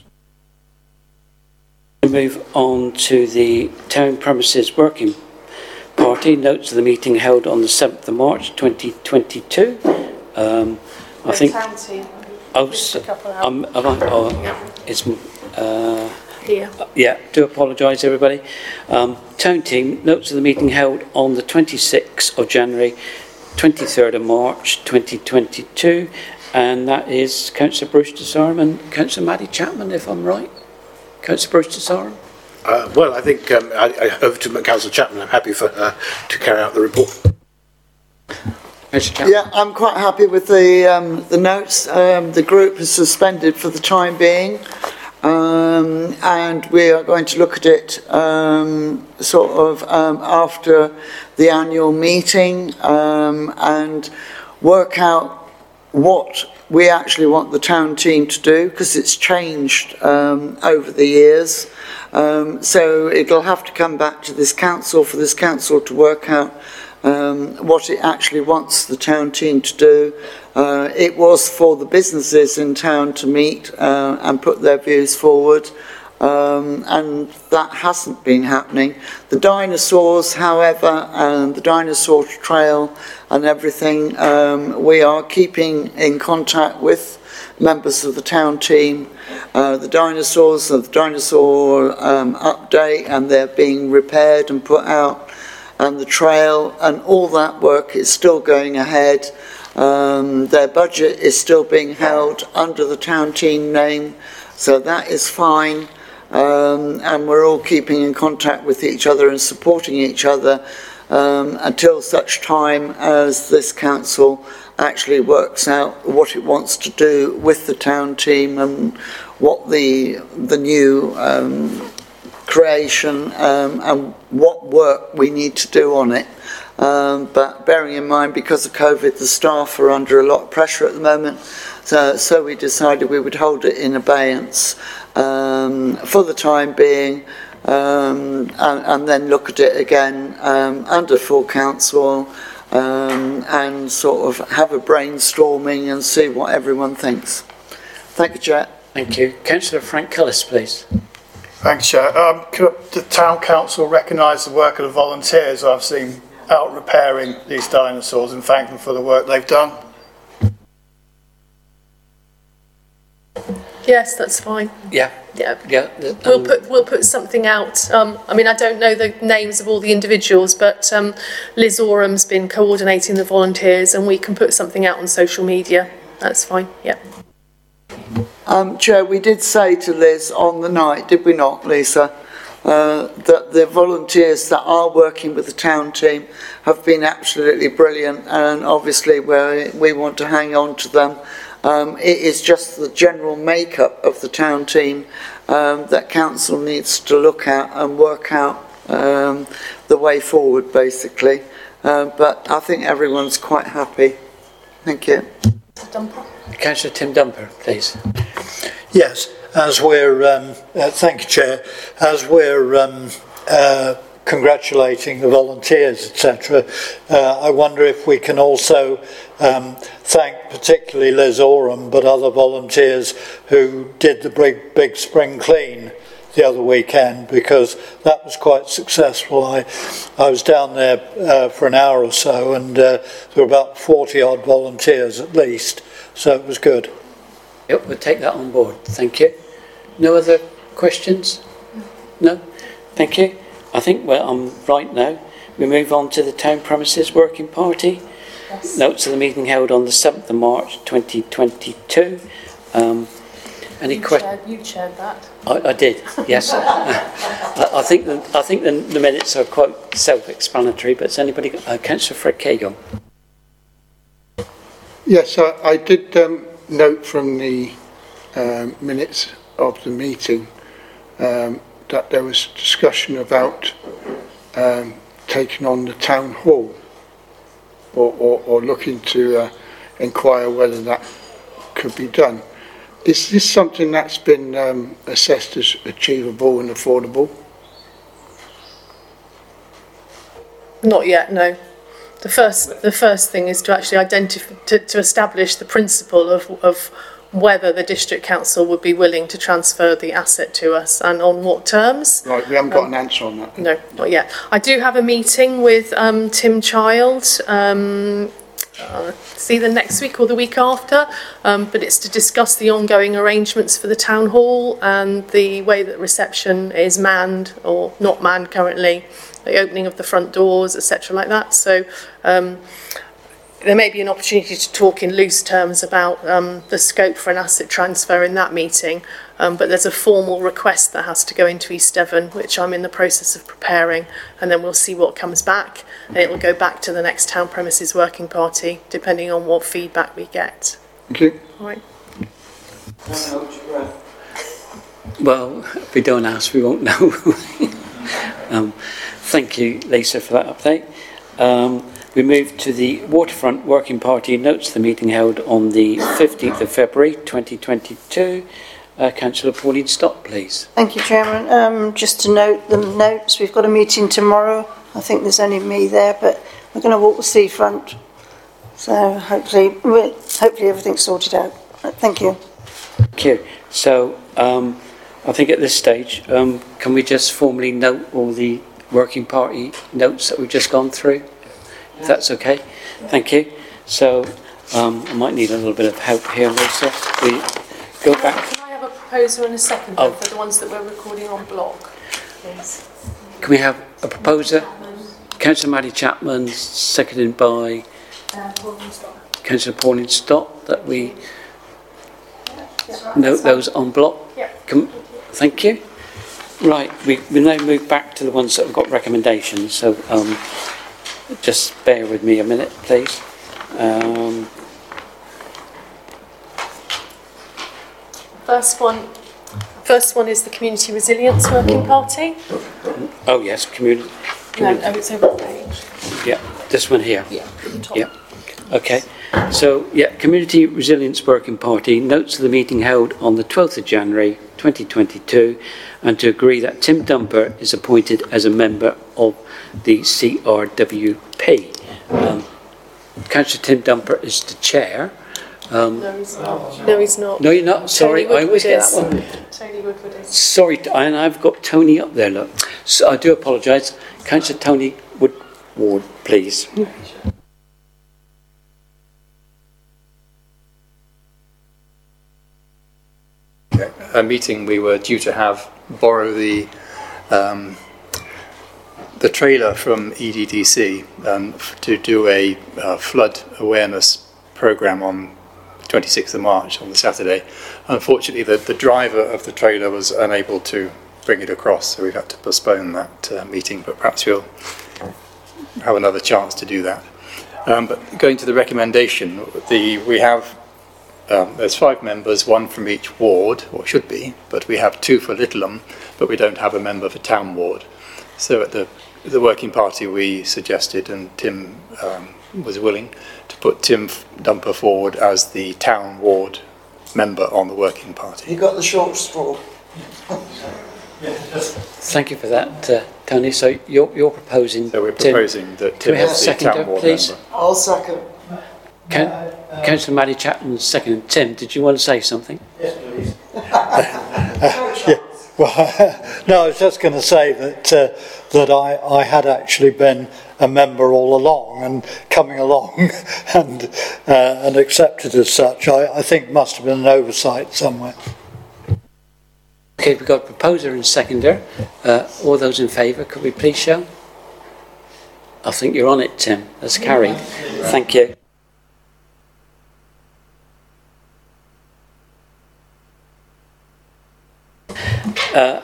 We move on to the town premises working party. Notes of the meeting held on the seventh of March twenty twenty-two. Um, I think. Oh, so, um, am I, oh, it's. Uh, Yeah. Yeah, do apologise everybody. Um, town team, notes of the meeting held on the twenty-sixth of January, twenty-third of March twenty twenty-two, and that is Councillor Bruce Desarum and Councillor Maddie Chapman, if I'm right. Councillor Bruce Desarum? Uh, well, I think um, I, I, over to Councillor Chapman. I'm happy for her to carry out the report. Yeah, I'm quite happy with the um, the notes. Um, the group is suspended for the time being. Um, and we are going to look at it um, sort of um, after the annual meeting um, and work out what we actually want the town team to do, because it's changed um, over the years. Um, so it'll have to come back to this council for this council to work out um, what it actually wants the town team to do. Uh, it was for the businesses in town to meet uh, and put their views forward, um, and that hasn't been happening. The dinosaurs, however, and the dinosaur trail and everything, um, we are keeping in contact with members of the town team. Uh, the dinosaurs, the dinosaur um, update, and they're being repaired and put out, and the trail, and all that work is still going ahead. Um, their budget is still being held under the town team name, so that is fine, um, and we're all keeping in contact with each other and supporting each other um, until such time as this council actually works out what it wants to do with the town team and what the the new um, creation um, and what work we need to do on it. Um, but bearing in mind, because of COVID, the staff are under a lot of pressure at the moment, so, so we decided we would hold it in abeyance um, for the time being, um, and, and then look at it again um, under full council um, and sort of have a brainstorming and see what everyone thinks. Thank you, Chair. Thank you. Councillor Frank Cullis, please. Thanks, Chair. Um, could the town council recognise the work of the volunteers I've seen out repairing these dinosaurs and thank them for the work they've done? Yes, that's fine. Yeah. Yeah. Yeah. Um, We'll put we'll put something out. Um, I mean, I don't know the names of all the individuals, but um, Liz Orham's been coordinating the volunteers, and we can put something out on social media. That's fine. Yeah. Um, Chair, we did say to Liz on the night, did we not, Lisa, uh, that the volunteers that are working with the town team have been absolutely brilliant, and obviously we we want to hang on to them. Um, it is just the general makeup of the town team um, that council needs to look at and work out um, the way forward, basically. Uh, but I think everyone's quite happy. Thank you. Councillor Tim Dumper, please. Yes, as we're, um, uh, thank you, Chair, as we're um, uh, congratulating the volunteers, et cetera, uh, I wonder if we can also um, thank particularly Liz Orham, but other volunteers who did the big, big spring clean the other weekend, because that was quite successful. I, I was down there uh, for an hour or so, and uh, there were about forty odd volunteers at least, so it was good. Yep, we'll take that on board. Thank you. No other questions? No? Thank you. I think well, I'm right now. We move on to the Town Premises Working Party. Yes. Notes of the meeting held on the seventh of March twenty twenty-two. Um, any questions? You chaired that. I, I did, yes. I, I think the, I think the, the minutes are quite self-explanatory, but has anybody got... Uh, Councillor Fred Cagle. Yes, I, I did um, note from the um, minutes of the meeting um, that there was discussion about um, taking on the town hall, or, or, or looking to uh, inquire whether that could be done. Is this something that's been um, assessed as achievable and affordable? Not yet, no. The first, the first thing is to actually identify, to, to establish the principle of, of whether the district council would be willing to transfer the asset to us and on what terms. Right, we haven't got um, an answer on that. No, not yet. I do have a meeting with um, Tim Child, um, uh, it's either next week or the week after, um, but it's to discuss the ongoing arrangements for the town hall and the way that reception is manned or not manned currently, the opening of the front doors, et cetera like that. So um, there may be an opportunity to talk in loose terms about um, the scope for an asset transfer in that meeting, um, but there's a formal request that has to go into East Devon, which I'm in the process of preparing, and then we'll see what comes back, and it will go back to the next Town Premises Working Party, depending on what feedback we get. Thank you. All right. Well, if we don't ask, we won't know. um, thank you, Lisa, for that update. Um, We move to the Waterfront Working Party notes of the meeting held on the fifteenth of February twenty twenty-two. Uh, Councillor Pauline Stott, please. Thank you, Chairman. Um, just to note the notes, we've got a meeting tomorrow. I think there's only me there, but we're going to walk the seafront. So hopefully, we'll, hopefully everything's sorted out. Thank you. Thank you. So um, I think at this stage, um, can we just formally note all the Working Party notes that we've just gone through? If that's okay. Thank you. So um, I might need a little bit of help here, Lisa. We go back. Can I have a proposer and a second Oh. for the ones that we're recording on block, please? Can we have a proposer? Councillor Maddie Chapman, seconded by Councillor Pauline Stott, that we note those on block. Can, thank you. Right, we, we now move back to the ones that have got recommendations. So um, just bear with me a minute, please. Um, First one, first one is the Community Resilience Working Party. oh yes, community. No, no, it's over the page. Yeah, this one here. Yeah, at the top. Yeah. Okay. So yeah, Community Resilience Working Party notes of the meeting held on the twelfth of January twenty twenty-two, and to agree that Tim Dumper is appointed as a member of the C R W P. Um, Councillor Tim Dumper is the chair. Um, No, he's not. No, he's not. no, you're not. Sorry, Tony I always Woodward get is. that one. Tony Woodward is. Sorry, and I've got Tony up there. Look, so I do apologise. Councillor Tony Woodward, please. A meeting we were due to have borrow the um, the trailer from E D D C um, to do a uh, flood awareness program on twenty-sixth of March on the Saturday. Unfortunately, the, the driver of the trailer was unable to bring it across, so we've had to postpone that uh, meeting, but perhaps we'll have another chance to do that. Um, but going to the recommendation, the we have Um, there's five members, one from each ward, or should be, but we have two for Littleham, but we don't have a member for Town Ward. So at the, the working party we suggested, and Tim um, was willing, to put Tim Dumper forward as the Town Ward member on the working party. You got the short straw. Thank you for that, uh, Tony. So you're, you're proposing... So we're Tim, proposing that Tim Tim have a is the seconder, Town Ward please? member. I'll second. Can, Councillor Maddie Chapman, second. Tim, did you want to say something? Yeah. Well, no, I was just going to say that uh, that I, I had actually been a member all along and coming along and uh, and accepted as such. I, I think must have been an oversight somewhere. Okay, we've got proposer and seconder. Uh, all those in favour, could we please show? I think you're on it, Tim. That's carried. Thank you. Uh,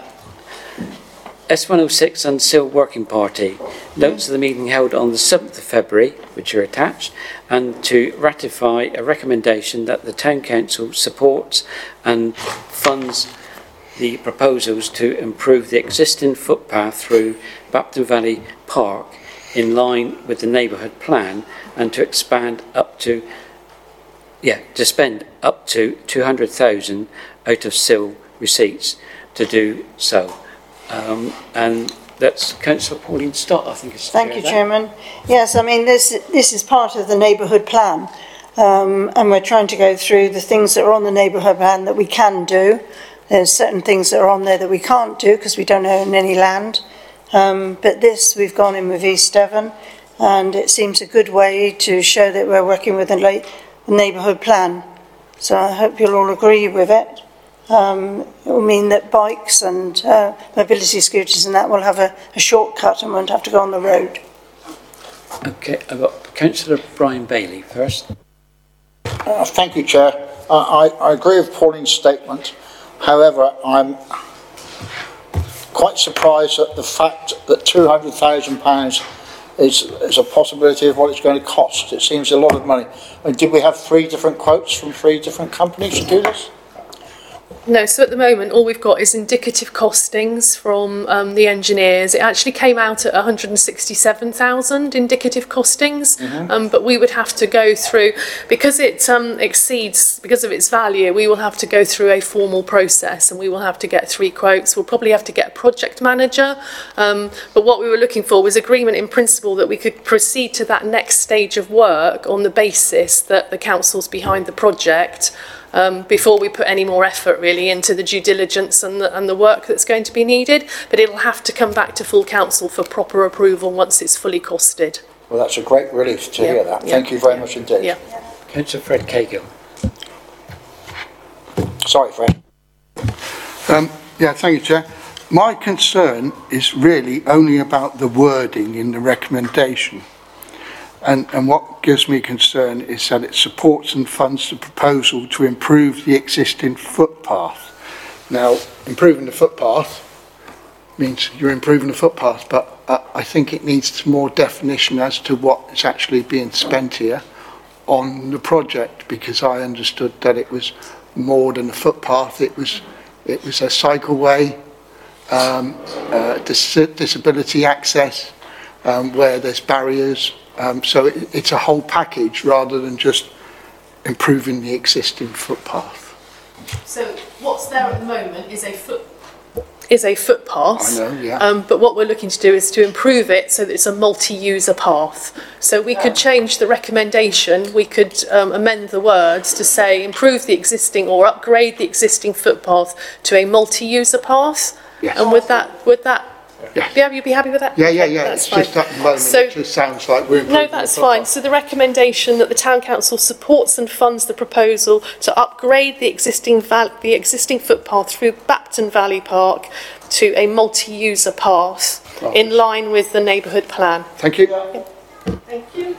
S one oh six Unsil Working Party. Notes of the meeting held on the seventh of February, which are attached, and to ratify a recommendation that the Town Council supports and funds the proposals to improve the existing footpath through Bapton Valley Park in line with the neighbourhood plan, and to expand up to, yeah, to spend up to two hundred thousand out of S I L receipts to do so. Um, and that's Councillor Pauline Stott, I think is Thank you, Chairman. Yes, I mean, this, this is part of the neighbourhood plan, um, and we're trying to go through the things that are on the neighbourhood plan that we can do. There's certain things that are on there that we can't do because we don't own any land. Um, but this, we've gone in with East Devon, and it seems a good way to show that we're working with a late neighbourhood plan. So I hope you'll all agree with it. Um, it will mean that bikes and uh, mobility scooters and that will have a, a shortcut and won't have to go on the road. Okay, I've got Councillor Brian Bailey first. Uh, thank you, Chair. Uh, I, I agree with Pauline's statement. However, I'm quite surprised at the fact that two hundred thousand pounds is, is a possibility of what it's going to cost. It seems a lot of money. And did we have three different quotes from three different companies to do this? No, so at the moment all we've got is indicative costings from um, the engineers. It actually came out at one hundred sixty-seven thousand indicative costings, mm-hmm. um, but we would have to go through, because it um, exceeds, because of its value, we will have to go through a formal process and we will have to get three quotes. We'll probably have to get a project manager, um, but what we were looking for was agreement in principle that we could proceed to that next stage of work on the basis that the council's behind the project. Um, before we put any more effort really into the due diligence and the, and the work that's going to be needed, but it'll have to come back to full council for proper approval once it's fully costed. Well, that's a great relief to yeah. hear that. Yeah. Thank you very much indeed. Yeah. Councillor Fred Cahill. Sorry, Fred. Um, yeah, thank you, Chair. My concern is really only about the wording in the recommendation. And, and what gives me concern is that it supports and funds the proposal to improve the existing footpath. Now, improving the footpath means you're improving the footpath, but uh, I think it needs more definition as to what is actually being spent here on the project, because I understood that it was more than a footpath. It was, it was a cycleway, um, uh, dis disability access, um, where there's barriers. Um, so it, it's a whole package rather than just improving the existing footpath. So what's there at the moment is a foot is a footpath. I know, yeah. Um, but what we're looking to do is to improve it so that it's a multi-user path. So we could change the recommendation. We could um, amend the words to say improve the existing or upgrade the existing footpath to a multi-user path. Yes. And would that would that Yes. Yeah, you'd be happy with that? Yeah, yeah, yeah. That's it's fine. just at the moment So- it just sounds like we're improving No, that's the fine. footpath. So the recommendation that the Town Council supports and funds the proposal to upgrade the existing val the existing footpath through Bapton Valley Park to a multi-user path in line with the neighbourhood plan. Thank you. Thank you.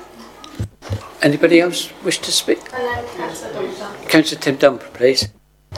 Anybody else wish to speak? And then Councillor Duncan. Councillor Tim Dumper, please.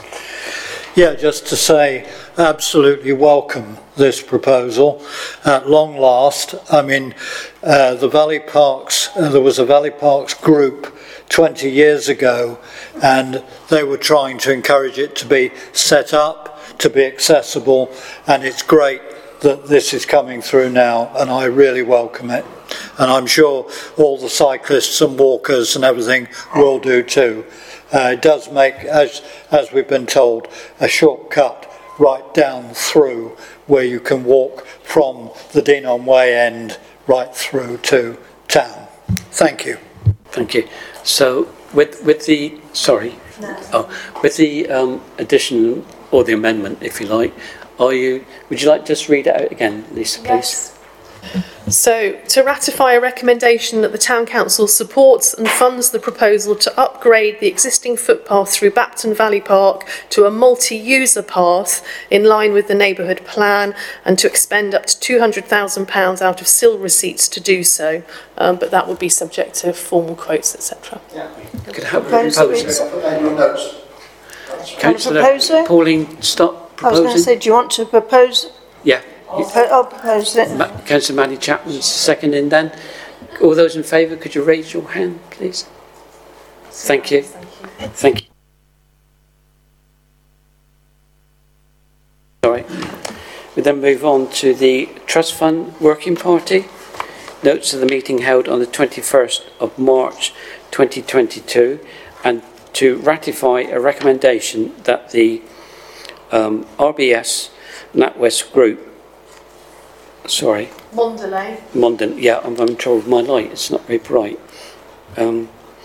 Yeah, just to say, absolutely welcome this proposal. At long last, I mean, uh, the Valley Parks, uh, there was a Valley Parks group twenty years ago, and they were trying to encourage it to be set up, to be accessible, and it's great that this is coming through now, and I really welcome it. And I'm sure all the cyclists and walkers and everything will do too. Uh, it does make, as, as we've been told, a shortcut right down through where you can walk from the Dinon Way end right through to town. Thank you. Thank you. So with with the sorry, no. oh, with the um, addition or the amendment, if you like, are you, would you like to just read it out again, Lisa, please? Yes. So, to ratify a recommendation that the Town Council supports and funds the proposal to upgrade the existing footpath through Bapton Valley Park to a multi-user path in line with the neighbourhood plan, and to expend up to two hundred thousand pounds out of S I L receipts to do so, um, but that would be subject to formal quotes, et cetera. Yeah. Could I have a Proposer, proposer? Councillor proposer? Pauline, stop I was proposing. going to say, do you want to propose? Yeah. I'll propose it. Ma- Councillor Maddie Chapman's seconding then. All those in favour, could you raise your hand, please? Thank you. Thank you. Sorry. We then move on to the Trust Fund Working Party. Notes of the meeting held on the twenty-first of March twenty twenty-two, and to ratify a recommendation that the um, R B S NatWest Group, sorry, Mondelez. Monden, yeah, I'm having trouble with my light, it's not very bright. Um,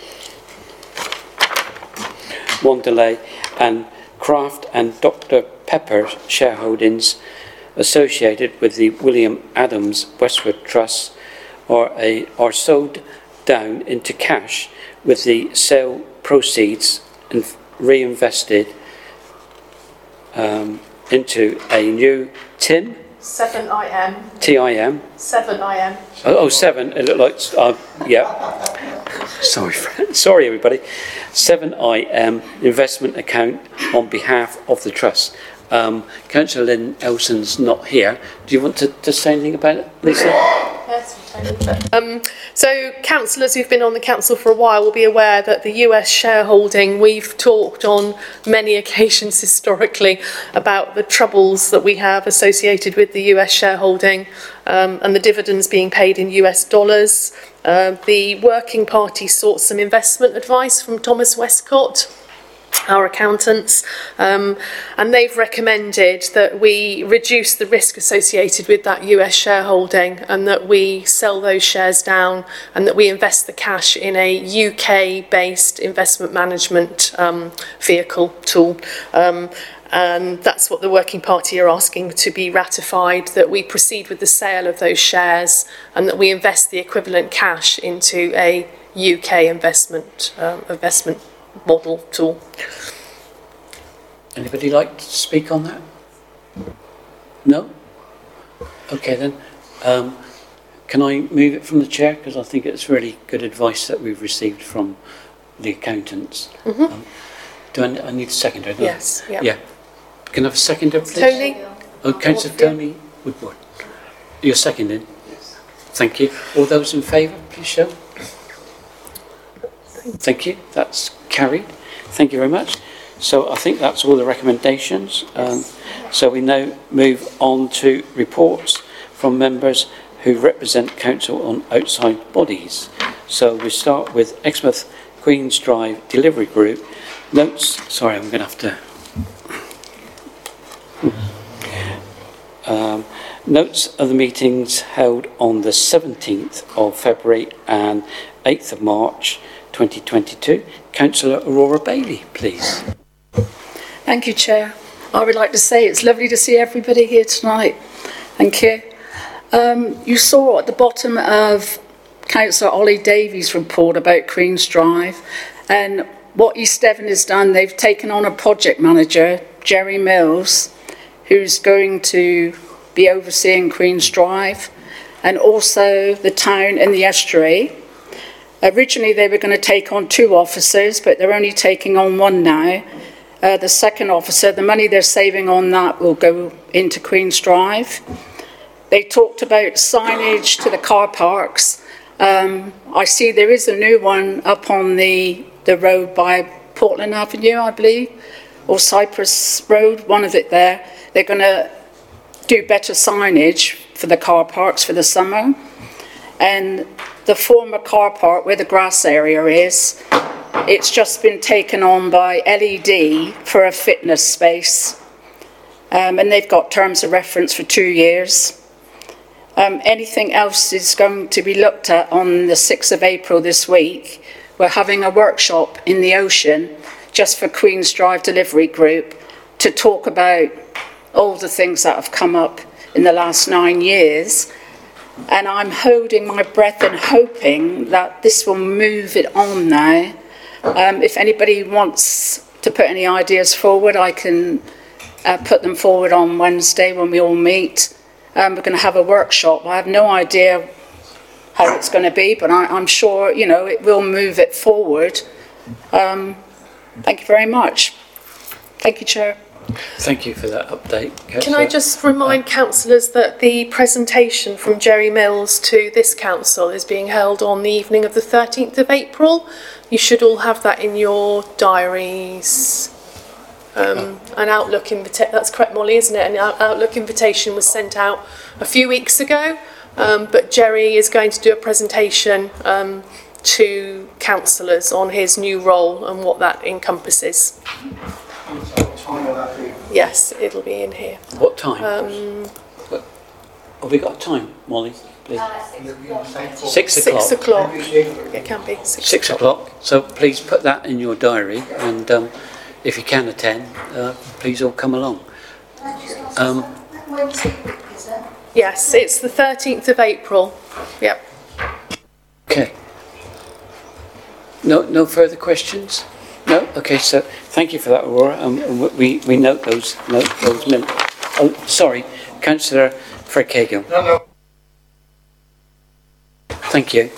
Mondelez and Kraft and Doctor Pepper shareholdings associated with the William Adams Westwood Trust are, a, are sold down into cash, with the sale proceeds and reinvested um, into a new T I M, seven I M. T I M. seven I M. Oh, oh, seven. It looked like, uh, yeah. Sorry, friend. Sorry, everybody. seven I M investment account on behalf of the trust. Um, Councillor Lynn Elson's not here. Do you want to, to say anything about it, Lisa? Yes. Um, so councillors who've been on the council for a while will be aware that the U S shareholding, we've talked on many occasions historically about the troubles that we have associated with the U S shareholding, um, and the dividends being paid in U S dollars. Uh, the working party sought some investment advice from Thomas Westcott, our accountants, um, and they've recommended that we reduce the risk associated with that U S shareholding, and that we sell those shares down, and that we invest the cash in a U K-based investment management um, vehicle tool. Um, and that's what the working party are asking to be ratified, that we proceed with the sale of those shares, and that we invest the equivalent cash into a U K investment um, investment model tool. Anybody like to speak on that? No? Okay then. Um, can I move it from the chair? Because I think it's really good advice that we've received from the accountants. Mm-hmm. Um, do I, I need a seconder? No? Yes. Yeah. Yeah. Can I have a seconder, please? Tony? Oh, Councillor Tony Woodward. You're seconding? Yes. Thank you. All those in favour, please show. Thank you. That's carried. Thank you very much. So I think that's all the recommendations. Um, so we now move on to reports from members who represent council on outside bodies. So we start with Exmouth Queen's Drive Delivery Group. Notes, sorry, I'm going to have to... Um, notes of the meetings held on the seventeenth of February and eighth of March twenty twenty-two. Councillor Aurora Bailey, please. Thank you, Chair. I would like to say it's lovely to see everybody here tonight. Thank you. Um, you saw at the bottom of Councillor Ollie Davies' report about Queen's Drive, and what East Devon has done, they've taken on a project manager, Jerry Mills, who's going to be overseeing Queen's Drive, and also the town and the estuary. Originally they were going to take on two officers, but they're only taking on one now. Uh, the second officer, the money they're saving on that will go into Queen's Drive. They talked about signage to the car parks. Um, I see there is a new one up on the, the road by Portland Avenue, I believe, or Cypress Road, one of it there. They're going to do better signage for the car parks for the summer. And the former car park where the grass area is, it's just been taken on by L E D for a fitness space. Um, and they've got terms of reference for two years. Um, anything else is going to be looked at on the sixth of April this week. We're having a workshop in the Ocean just for Queen's Drive Delivery Group to talk about all the things that have come up in the last nine years. And I'm holding my breath and hoping that this will move it on now. Um, if anybody wants to put any ideas forward, I can uh, put them forward on Wednesday when we all meet. Um, we're going to have a workshop. I have no idea how it's going to be, but I, I'm sure, you know, it will move it forward. Um, thank you very much. Thank you, Chair. Thank you for that update. Can Councillor. I just remind uh, councillors that the presentation from Jerry Mills to this council is being held on the evening of the thirteenth of April. You should all have that in your diaries. Um, an Outlook invitation, that's correct, Molly, isn't it? An Outlook invitation was sent out a few weeks ago, um, but Jerry is going to do a presentation um, to councillors on his new role and what that encompasses. Yes, it'll be in here. What time? Um, what, have we got a time, Molly? Please. Uh, six, six o'clock. Six o'clock. It can be six, six o'clock. So please put that in your diary, and um, if you can attend, uh, please all come along. Um, yes, it's the thirteenth of April. Yep. Okay. No, no further questions. No? Okay, so thank you for that, Aurora. Um, we, we note those note those minutes. Oh, sorry, Councillor Fred Cahill. No, no. Thank you.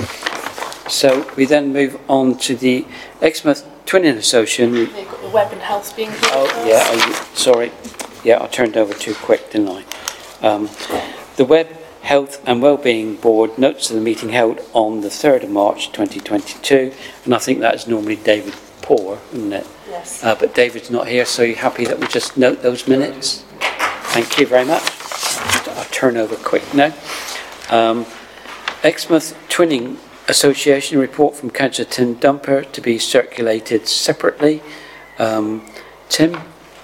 So we then move on to the Exmouth Twinning Association. You've got the Web and Health being here. Oh, yeah, I, sorry. Yeah, I turned over too quick, didn't I? Um, the Web Health and Wellbeing Board notes of the meeting held on the third of March twenty twenty-two, and I think that is normally David Poor, isn't it? Yes. Uh, but David's not here, so you're happy that we just note those minutes? Thank you very much. I'll turn over quick now. Um, Exmouth Twinning Association report from Councillor Tim Dumper to be circulated separately. Um, Tim?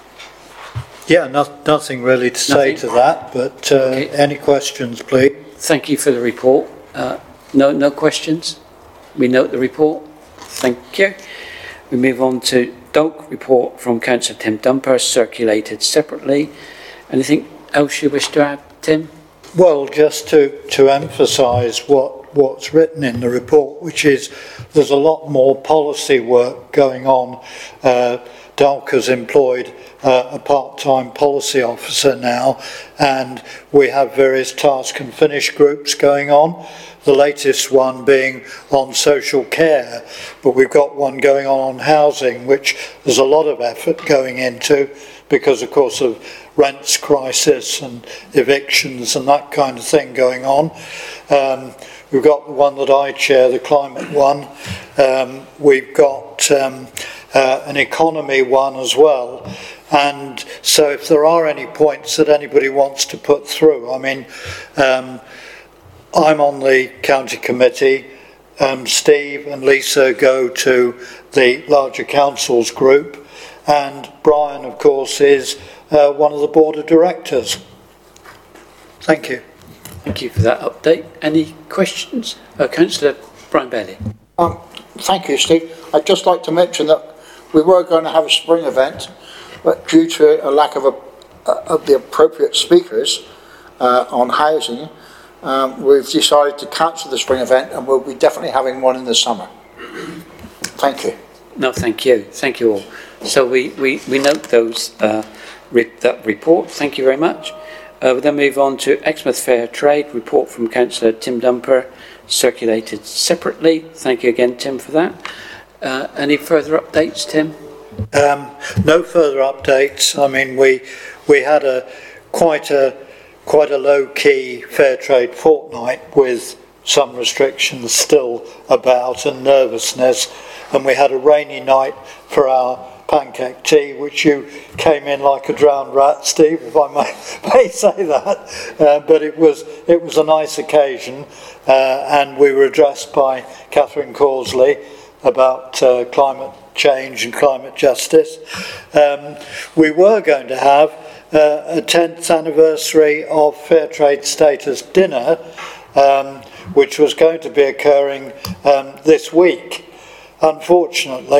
Yeah, no, nothing really to say Nothing? to that, but uh, Okay. any questions, please? Thank you for the report. Uh, no, no questions? We note the report. Thank you. We move on to Doak report from Councillor Tim Dumper, circulated separately. Anything else you wish to add, Tim? Well, just to, to emphasise what, what's written in the report, which is there's a lot more policy work going on. Uh, Doak has employed uh, a part-time policy officer now, and we have various task and finish groups going on. The latest one being on social care, but we've got one going on on housing, which there's a lot of effort going into because, of course, of rents crisis and evictions and that kind of thing going on. Um, we've got the one that I chair, the climate one. Um, we've got um, uh, an economy one as well. And so if there are any points that anybody wants to put through, I mean, um, I'm on the county committee. Um, Steve and Lisa go to the larger councils group, and Brian, of course, is uh, one of the board of directors. Thank you. Thank you for that update. Any questions? Uh, Councillor Brian Bailey. Um, thank you, Steve. I'd just like to mention that we were going to have a spring event, but due to a lack of, a, uh, of the appropriate speakers uh, on housing, um, we've decided to cancel the spring event, and we'll be definitely having one in the summer. Thank you. No, thank you. Thank you all. So we, we, we note those uh, re that report. Thank you very much. Uh, we then move on to Exmouth Fair Trade report from Councillor Tim Dumper, circulated separately. Thank you again, Tim, for that. Uh, any further updates, Tim? Um, no further updates. I mean, we we had a quite a quite a low-key fair trade fortnight with some restrictions still about and nervousness, and we had a rainy night for our pancake tea, which you came in like a drowned rat, Steve, if I may, may say that. Uh, but it was it was a nice occasion, uh, and we were addressed by Catherine Causley about uh, climate change and climate justice. Um, we were going to have uh, a tenth anniversary of Fair Trade Status dinner, um, which was going to be occurring um, this week. Unfortunately,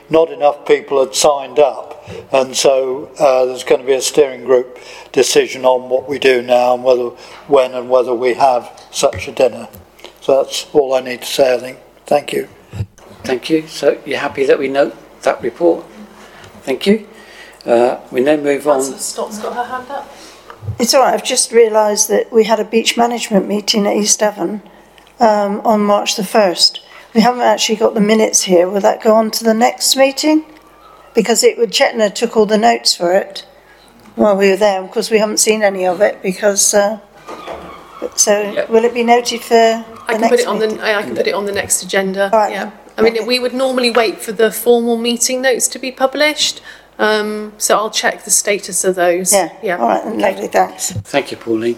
not enough people had signed up, and so uh, there's going to be a steering group decision on what we do now and whether, when and whether we have such a dinner. So that's all I need to say, I think. Thank you. Thank you. So you're happy that we note that report? Thank you. Uh, we now move on. Councillor Stott's got her hand up. It's all right, I've just realised that we had a beach management meeting at East Devon um, on March the first. We haven't actually got the minutes here. Will that go on to the next meeting? Because it would, Chetna took all the notes for it while we were there. Of course, we haven't seen any of it because. Uh, so, yep. Will it be noted for the I can next put it on meeting? the. I can put it on the next agenda. Right, yeah. I mean, okay. We would normally wait for the formal meeting notes to be published. Um, so I'll check the status of those. Yeah. Yeah. All right. Lovely. Thanks. Thank you, Pauline.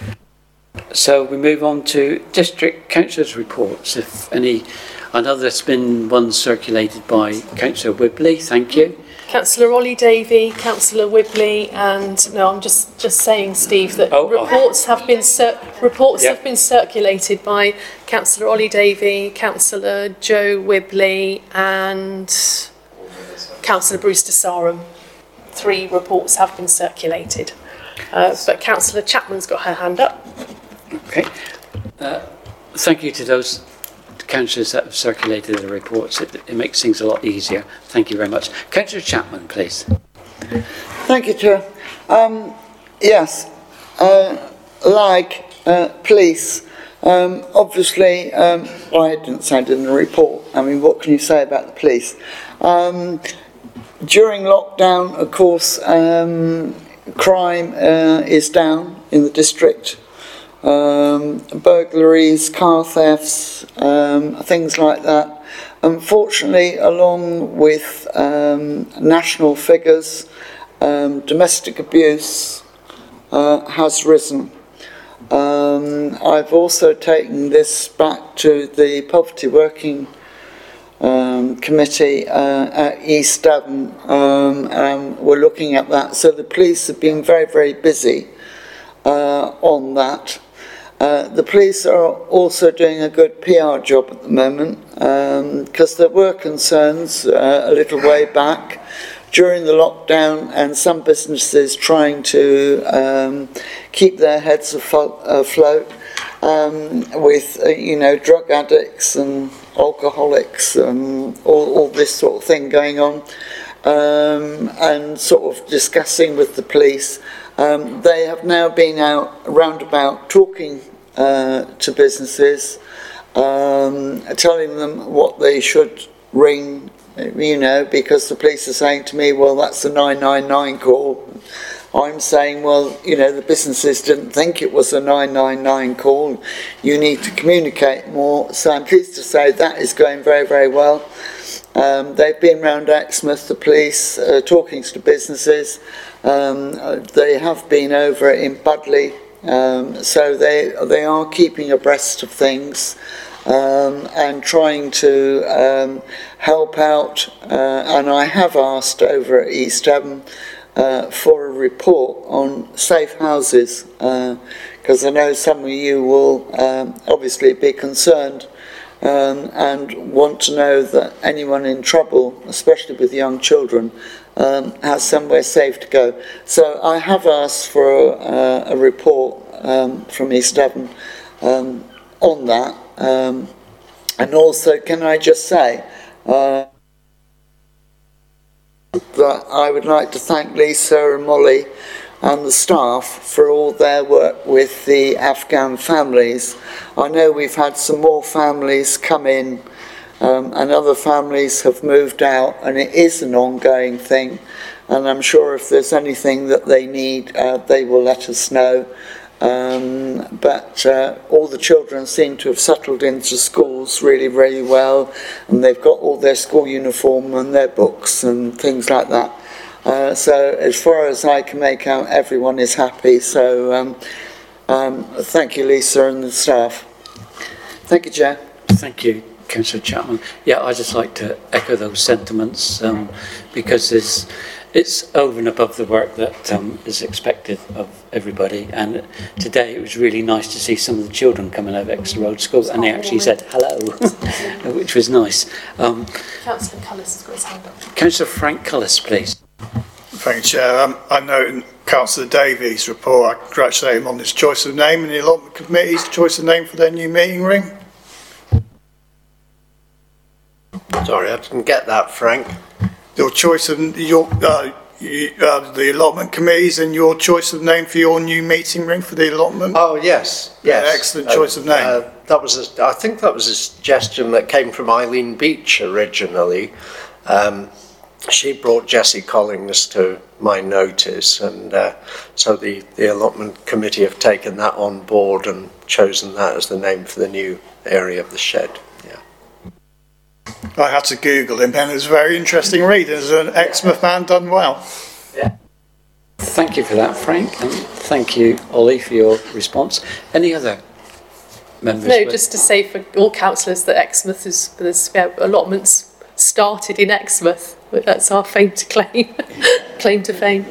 So we move on to district councillors' reports. If any, I know there's been one circulated by Councillor Whibley. Thank you. Councillor Ollie Davey, Councillor Whibley, and no, I'm just just saying, Steve, that oh, reports oh. have been cir reports yep. have been circulated by Councillor Ollie Davey, Councillor Joe Whibley, and Councillor Brewster Sarum. Three reports have been circulated, uh, but Councillor Chapman's got her hand up. Okay. Uh, thank you to those councillors that have circulated the reports. It, it makes things a lot easier. Thank you very much. Councillor Chapman, please. Thank you, Chair. Um, yes, uh, like uh, police, um, obviously, um, well, I didn't say it in the report. I mean, what can you say about the police? Um, during lockdown, of course, um, crime uh, is down in the district. Um, burglaries, car thefts, um, things like that. Unfortunately, along with um, national figures, um, domestic abuse uh, has risen. Um, I've also taken this back to the Poverty Working um, Committee uh, at East Devon, um, and we're looking at that. So the police have been very, very busy uh, on that. Uh, the police are also doing a good P R job at the moment because um, there were concerns uh, a little way back during the lockdown and some businesses trying to um, keep their heads aflo afloat um, with, uh, you know, drug addicts and alcoholics and all, all this sort of thing going on, um, and sort of discussing with the police. Um, they have now been out roundabout talking uh, to businesses, um, telling them what they should ring, you know, because the police are saying to me, well, that's a nine nine nine call. I'm saying, well, you know, the businesses didn't think it was a nine nine nine call. You need to communicate more. So I'm pleased to say that is going very, very well. Um, they've been round Exmouth, the police, uh, talking to businesses. Um, they have been over in Budley, um, so they they are keeping abreast of things um, and trying to um, help out. Uh, and I have asked over at East Devon uh, for a report on safe houses, because uh, I know some of you will um, obviously be concerned um, and want to know that anyone in trouble, especially with young children, Um, has somewhere safe to go. So I have asked for a, a report um, from East Devon um, on that. Um, and also, can I just say uh, that I would like to thank Lisa and Molly and the staff for all their work with the Afghan families. I know we've had some more families come in, Um, and other families have moved out, and it is an ongoing thing, and I'm sure if there's anything that they need, uh, they will let us know. Um, but uh, all the children seem to have settled into schools really, really well, and they've got all their school uniform and their books and things like that. Uh, so as far as I can make out, everyone is happy. So um, um, thank you, Lisa and the staff. Thank you, Chair. Thank you, Councillor Chapman. Yeah, I'd just like to echo those sentiments um, because there's, it's over and above the work that um, is expected of everybody. And today it was really nice to see some of the children coming out of Exeter Road School, and they actually said hello, which was nice. Um, Councillor Cullis has got his hand up. Councillor Frank Cullis, please. Thank you, Chair. Um, I note in Councillor Davies' report, I congratulate him on his choice of name and the allotment committee's choice of name for their new meeting ring. Sorry, I didn't get that, Frank. Your choice of your uh, you, uh, the allotment committees and your choice of name for your new meeting ring for the allotment. Oh yes, yes. Yeah, excellent choice uh, of name. Uh, that was, a, I think, that was a suggestion that came from Eileen Beach originally. Um, she brought Jessie Collins to my notice, and uh, so the the allotment committee have taken that on board and chosen that as the name for the new area of the shed. I had to Google him, and it was a very interesting read. As an Exmouth man, done well. Yeah. Thank you for that, Frank, and thank you, Ollie, for your response. Any other members? No, just to say for all councillors that Exmouth is, there's yeah, allotments started in Exmouth. That's our fame to claim, claim to fame.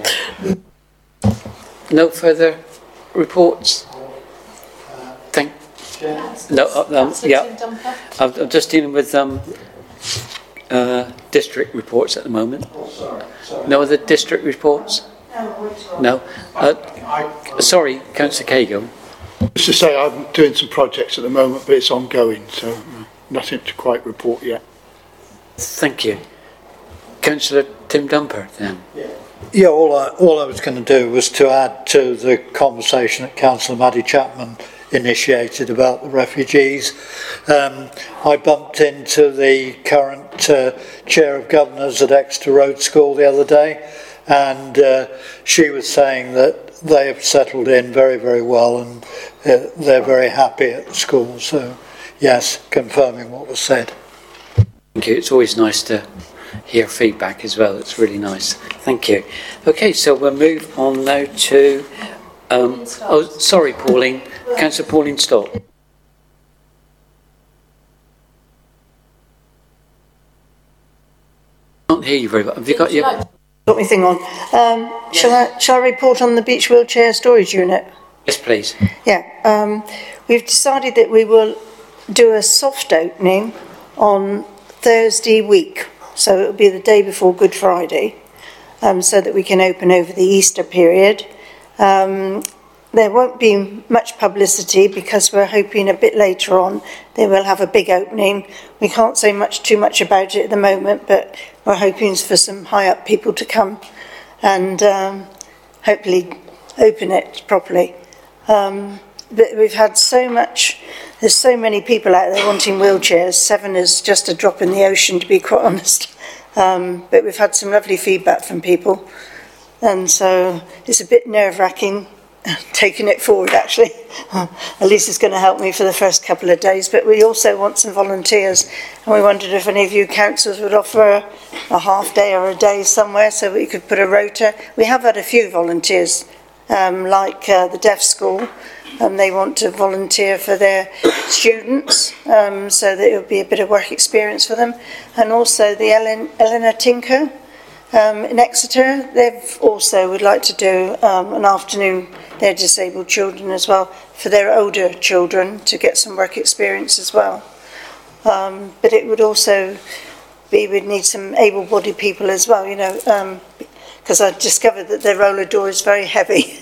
No further reports? Thank No, uh, um, yeah, I'm, I'm just dealing with um, uh, district reports at the moment. No other district reports? No. Uh, sorry, Councillor Cahill. Just to say, I'm doing some projects at the moment, but it's ongoing, so uh, nothing to quite report yet. Thank you. Councillor Tim Dumper, then. Yeah, all I, all I was going to do was to add to the conversation that Councillor Maddie Chapman initiated about the refugees. Um, I bumped into the current uh, Chair of Governors at Exeter Road School the other day, and uh, she was saying that they have settled in very, very well, and uh, they're very happy at the school. So, yes, confirming what was said. Thank you. It's always nice to hear feedback as well. It's really nice. Thank you. Okay, so we'll move on now to... Um, oh, sorry, Pauline. Councillor Pauline Stott. I can't hear you very well. Have you got your... Got my thing on. Um, yes. Shall I shall I report on the beach wheelchair storage unit? Yes, please. Yeah. Um, we've decided that we will do a soft opening on Thursday week. So it'll be the day before Good Friday, um, so that we can open over the Easter period. Um, there won't be much publicity because we're hoping a bit later on they will have a big opening. We can't say much too much about it at the moment, but we're hoping for some high up people to come and um, hopefully open it properly. Um, but we've had so much, there's so many people out there wanting wheelchairs. Seven is just a drop in the ocean, to be quite honest. Um, but we've had some lovely feedback from people. And so it's a bit nerve-wracking taking it forward, actually. At least it's going to help me for the first couple of days. But we also want some volunteers. And we wondered if any of you councillors would offer a, a half day or a day somewhere so we could put a rota. We have had a few volunteers, um, like uh, the deaf school. And they want to volunteer for their students, um, so that it will be a bit of work experience for them. And also the Ellen, Eleanor Tinker um, in Exeter, they've also would like to do um, an afternoon, their disabled children as well, for their older children to get some work experience as well. Um, but it would also be, we'd need some able-bodied people as well, you know, because um, I discovered that their roller door is very heavy.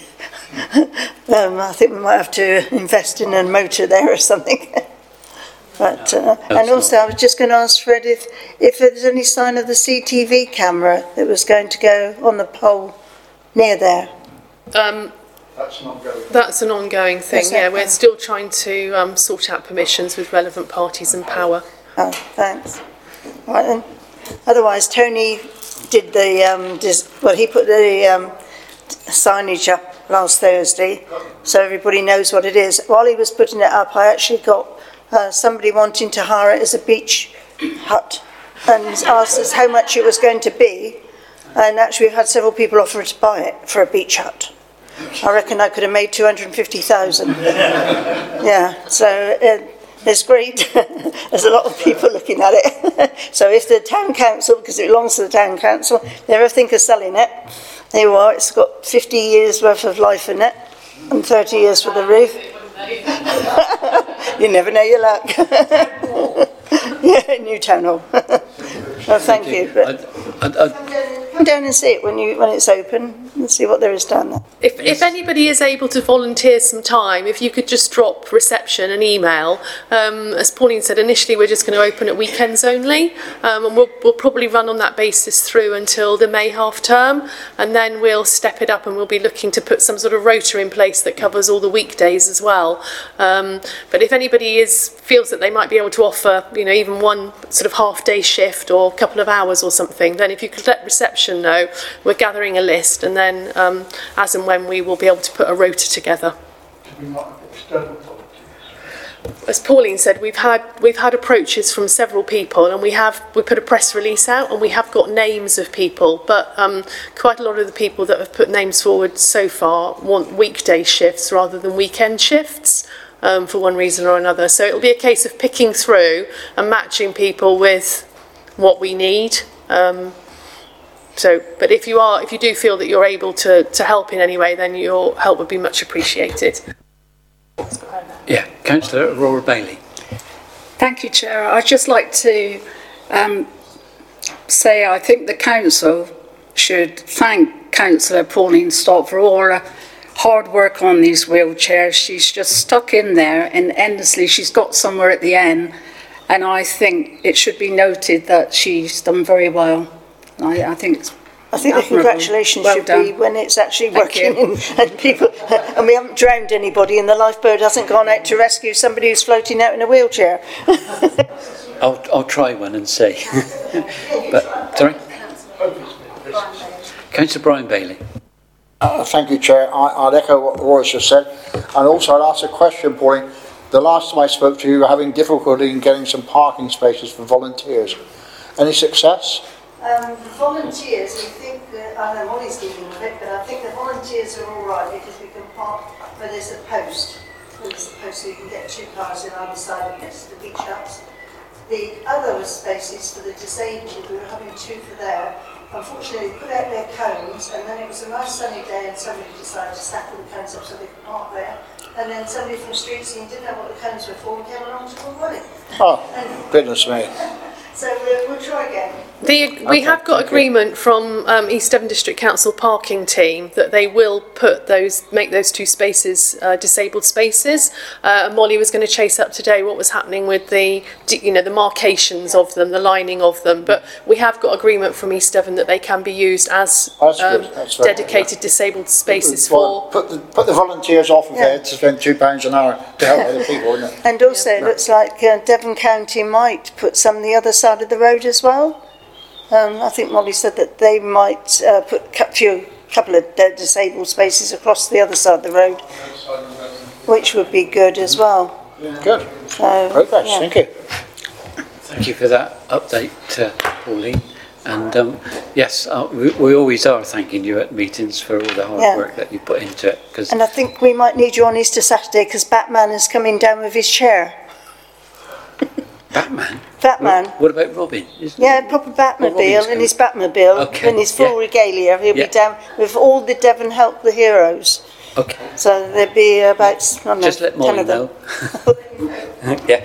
um, I think we might have to invest in a motor there or something. But uh, and also, I was just going to ask Fred if if there's any sign of the C T V camera that was going to go on the pole near there. Um, that's an ongoing. That's an ongoing thing. Yes, yeah, okay. we're still trying to um, sort out permissions with relevant parties and power. Oh, thanks. Right then. Otherwise, Tony did the um, dis- well. He put the um, signage up last Thursday, so everybody knows what it is. While he was putting it up, I actually got uh, somebody wanting to hire it as a beach hut and asked us how much it was going to be, and actually we've had several people offer to buy it for a beach hut. I reckon I could have made two hundred fifty thousand. Yeah, so uh, There's great, there's a lot of people looking at it. So if the town council, because it belongs to the town council, they ever think of selling it, there you are, it's got fifty years worth of life in it, and thirty years for the roof. You never know your luck. Yeah, new town hall. Well, thank you. But I'd, I'd, I'd, come down and see it when you when it's open and see what there is down there. If, if anybody is able to volunteer some time, if you could just drop reception an email. Um, as Pauline said, initially we're just going to open at weekends only, um, and we'll, we'll probably run on that basis through until the May half term, and then we'll step it up and we'll be looking to put some sort of rota in place that covers all the weekdays as well. Um, but if anybody is feels that they might be able to offer, you know, even one sort of half day shift or a couple of hours or something, then if you could let reception know, we're gathering a list, and then um, as and when we will be able to put a rota together. As Pauline said, we've had we've had approaches from several people, and we have we put a press release out, and we have got names of people, but um, quite a lot of the people that have put names forward so far want weekday shifts rather than weekend shifts. Um, for one reason or another. So it'll be a case of picking through and matching people with what we need. Um, so, but if you are, if you do feel that you're able to, to help in any way, then your help would be much appreciated. Yeah, Councillor Aurora Bailey. Thank you, Chair. I'd just like to um, say I think the Council should thank Councillor Pauline Stott for all her hard work on these wheelchairs. She's just stuck in there and endlessly she's got somewhere at the end, and I think it should be noted that she's done very well. I, I think it's I think the congratulations well should done. be when it's actually Thank working and, and people, and we haven't drowned anybody and the lifeboat hasn't gone out to rescue somebody who's floating out in a wheelchair. I'll, I'll try one and see. But, sorry? Councillor Brian Bailey. Uh, thank you, Chair. I, I'll echo what Royce just said. And also I'll ask a question, Pauline. The last time I spoke to you, you were having difficulty in getting some parking spaces for volunteers. Any success? Um, the volunteers, we think, that, I know Molly's dealing with it, but I think the volunteers are all right because we can park where there's a post. There's a post so you can get two cars in either side of this, the beach huts. The other spaces for the disabled, we were having two for there. Unfortunately, they put out their cones, and then it was a nice sunny day, and somebody decided to stack all the cones up so they could park there. And then somebody from street scene didn't know what the cones were for and came along to pull running. Oh, and, goodness me. So we'll, we'll try again. The, we okay, have got agreement from um, East Devon District Council parking team that they will put those, make those two spaces uh, disabled spaces. Uh, and Molly was going to chase up today what was happening with the, you know, the marcations of them, the lining of them. But we have got agreement from East Devon that they can be used as um, dedicated disabled spaces well, for. Put the, put the volunteers off of Yeah. there to spend two pounds an hour to help other people, isn't it? And also, it looks like uh, Devon County might put some on the other side of the road as well. Um, I think Molly said that they might uh, put a few, couple of uh, disabled spaces across the other side of the road, which would be good as well. Good. So, Progress, yeah. thank you. Thank you for that update, uh, Pauline. And um, yes, uh, we, we always are thanking you at meetings for all the hard Yeah. work that you put into it. Cause And I think we might need you on Easter Saturday because Batman is coming down with his chair. Batman? Batman. What, what about Robin? Isn't Yeah, proper Batmobile Robin's in his Batmobile, Okay, in his full yeah. regalia. He'll Yeah. be down with all the Devon Help the Heroes. Okay, So there'll be about, I don't know, just let ten Molly of them. know. Yeah.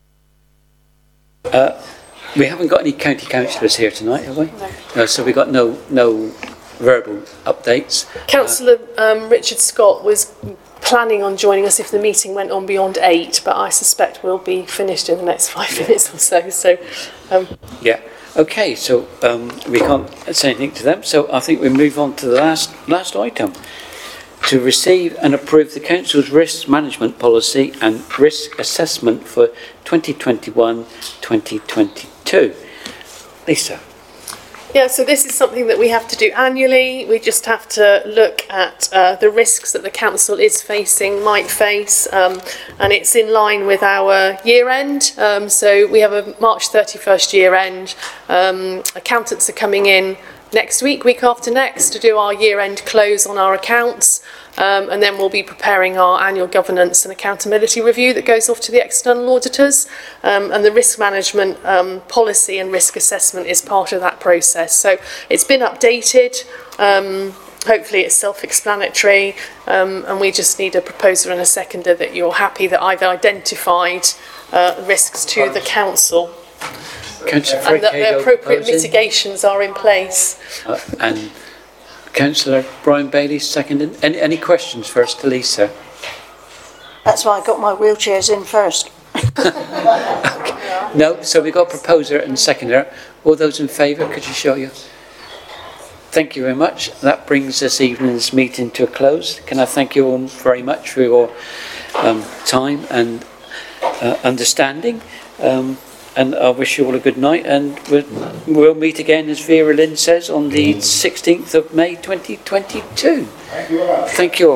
Uh, we haven't got any county councillors here tonight, have we? No. No, so we've got no, no verbal updates. Councillor um, Richard Scott was planning on joining us if the meeting went on beyond eight, but I suspect we'll be finished in the next five minutes or so. So, um, Yeah. Okay, so um, we can't say anything to them, so I think we move on to the last last item. To receive and approve the Council's risk management policy and risk assessment for twenty twenty-one twenty twenty-two. Lisa. Yeah, so this is something that we have to do annually. We just have to look at uh, the risks that the council is facing, might face, um, and it's in line with our year end. Um, so we have a March thirty-first year end. Um, accountants are coming in next week, week after next, to do our year end close on our accounts. Um, and then we'll be preparing our annual governance and accountability review that goes off to the external auditors. Um, and the risk management um, policy and risk assessment is part of that process. So it's been updated. Um, hopefully it's self-explanatory. Um, and we just need a proposer and a seconder that you're happy that I've identified uh, risks to the council. Councillor And that the appropriate proposing. mitigations are in place. Uh, and Councillor Brian Bailey seconded. Any, any questions first to Lisa? That's why I got my wheelchairs in first. Okay. No, so we've got proposer and seconder. All those in favour, could you show you? Thank you very much. That brings this evening's meeting to a close. Can I thank you all very much for your um, time and uh, understanding. Um, And I wish you all a good night, and we'll, we'll meet again, as Vera Lynn says, on the sixteenth of May twenty twenty-two. Thank you all.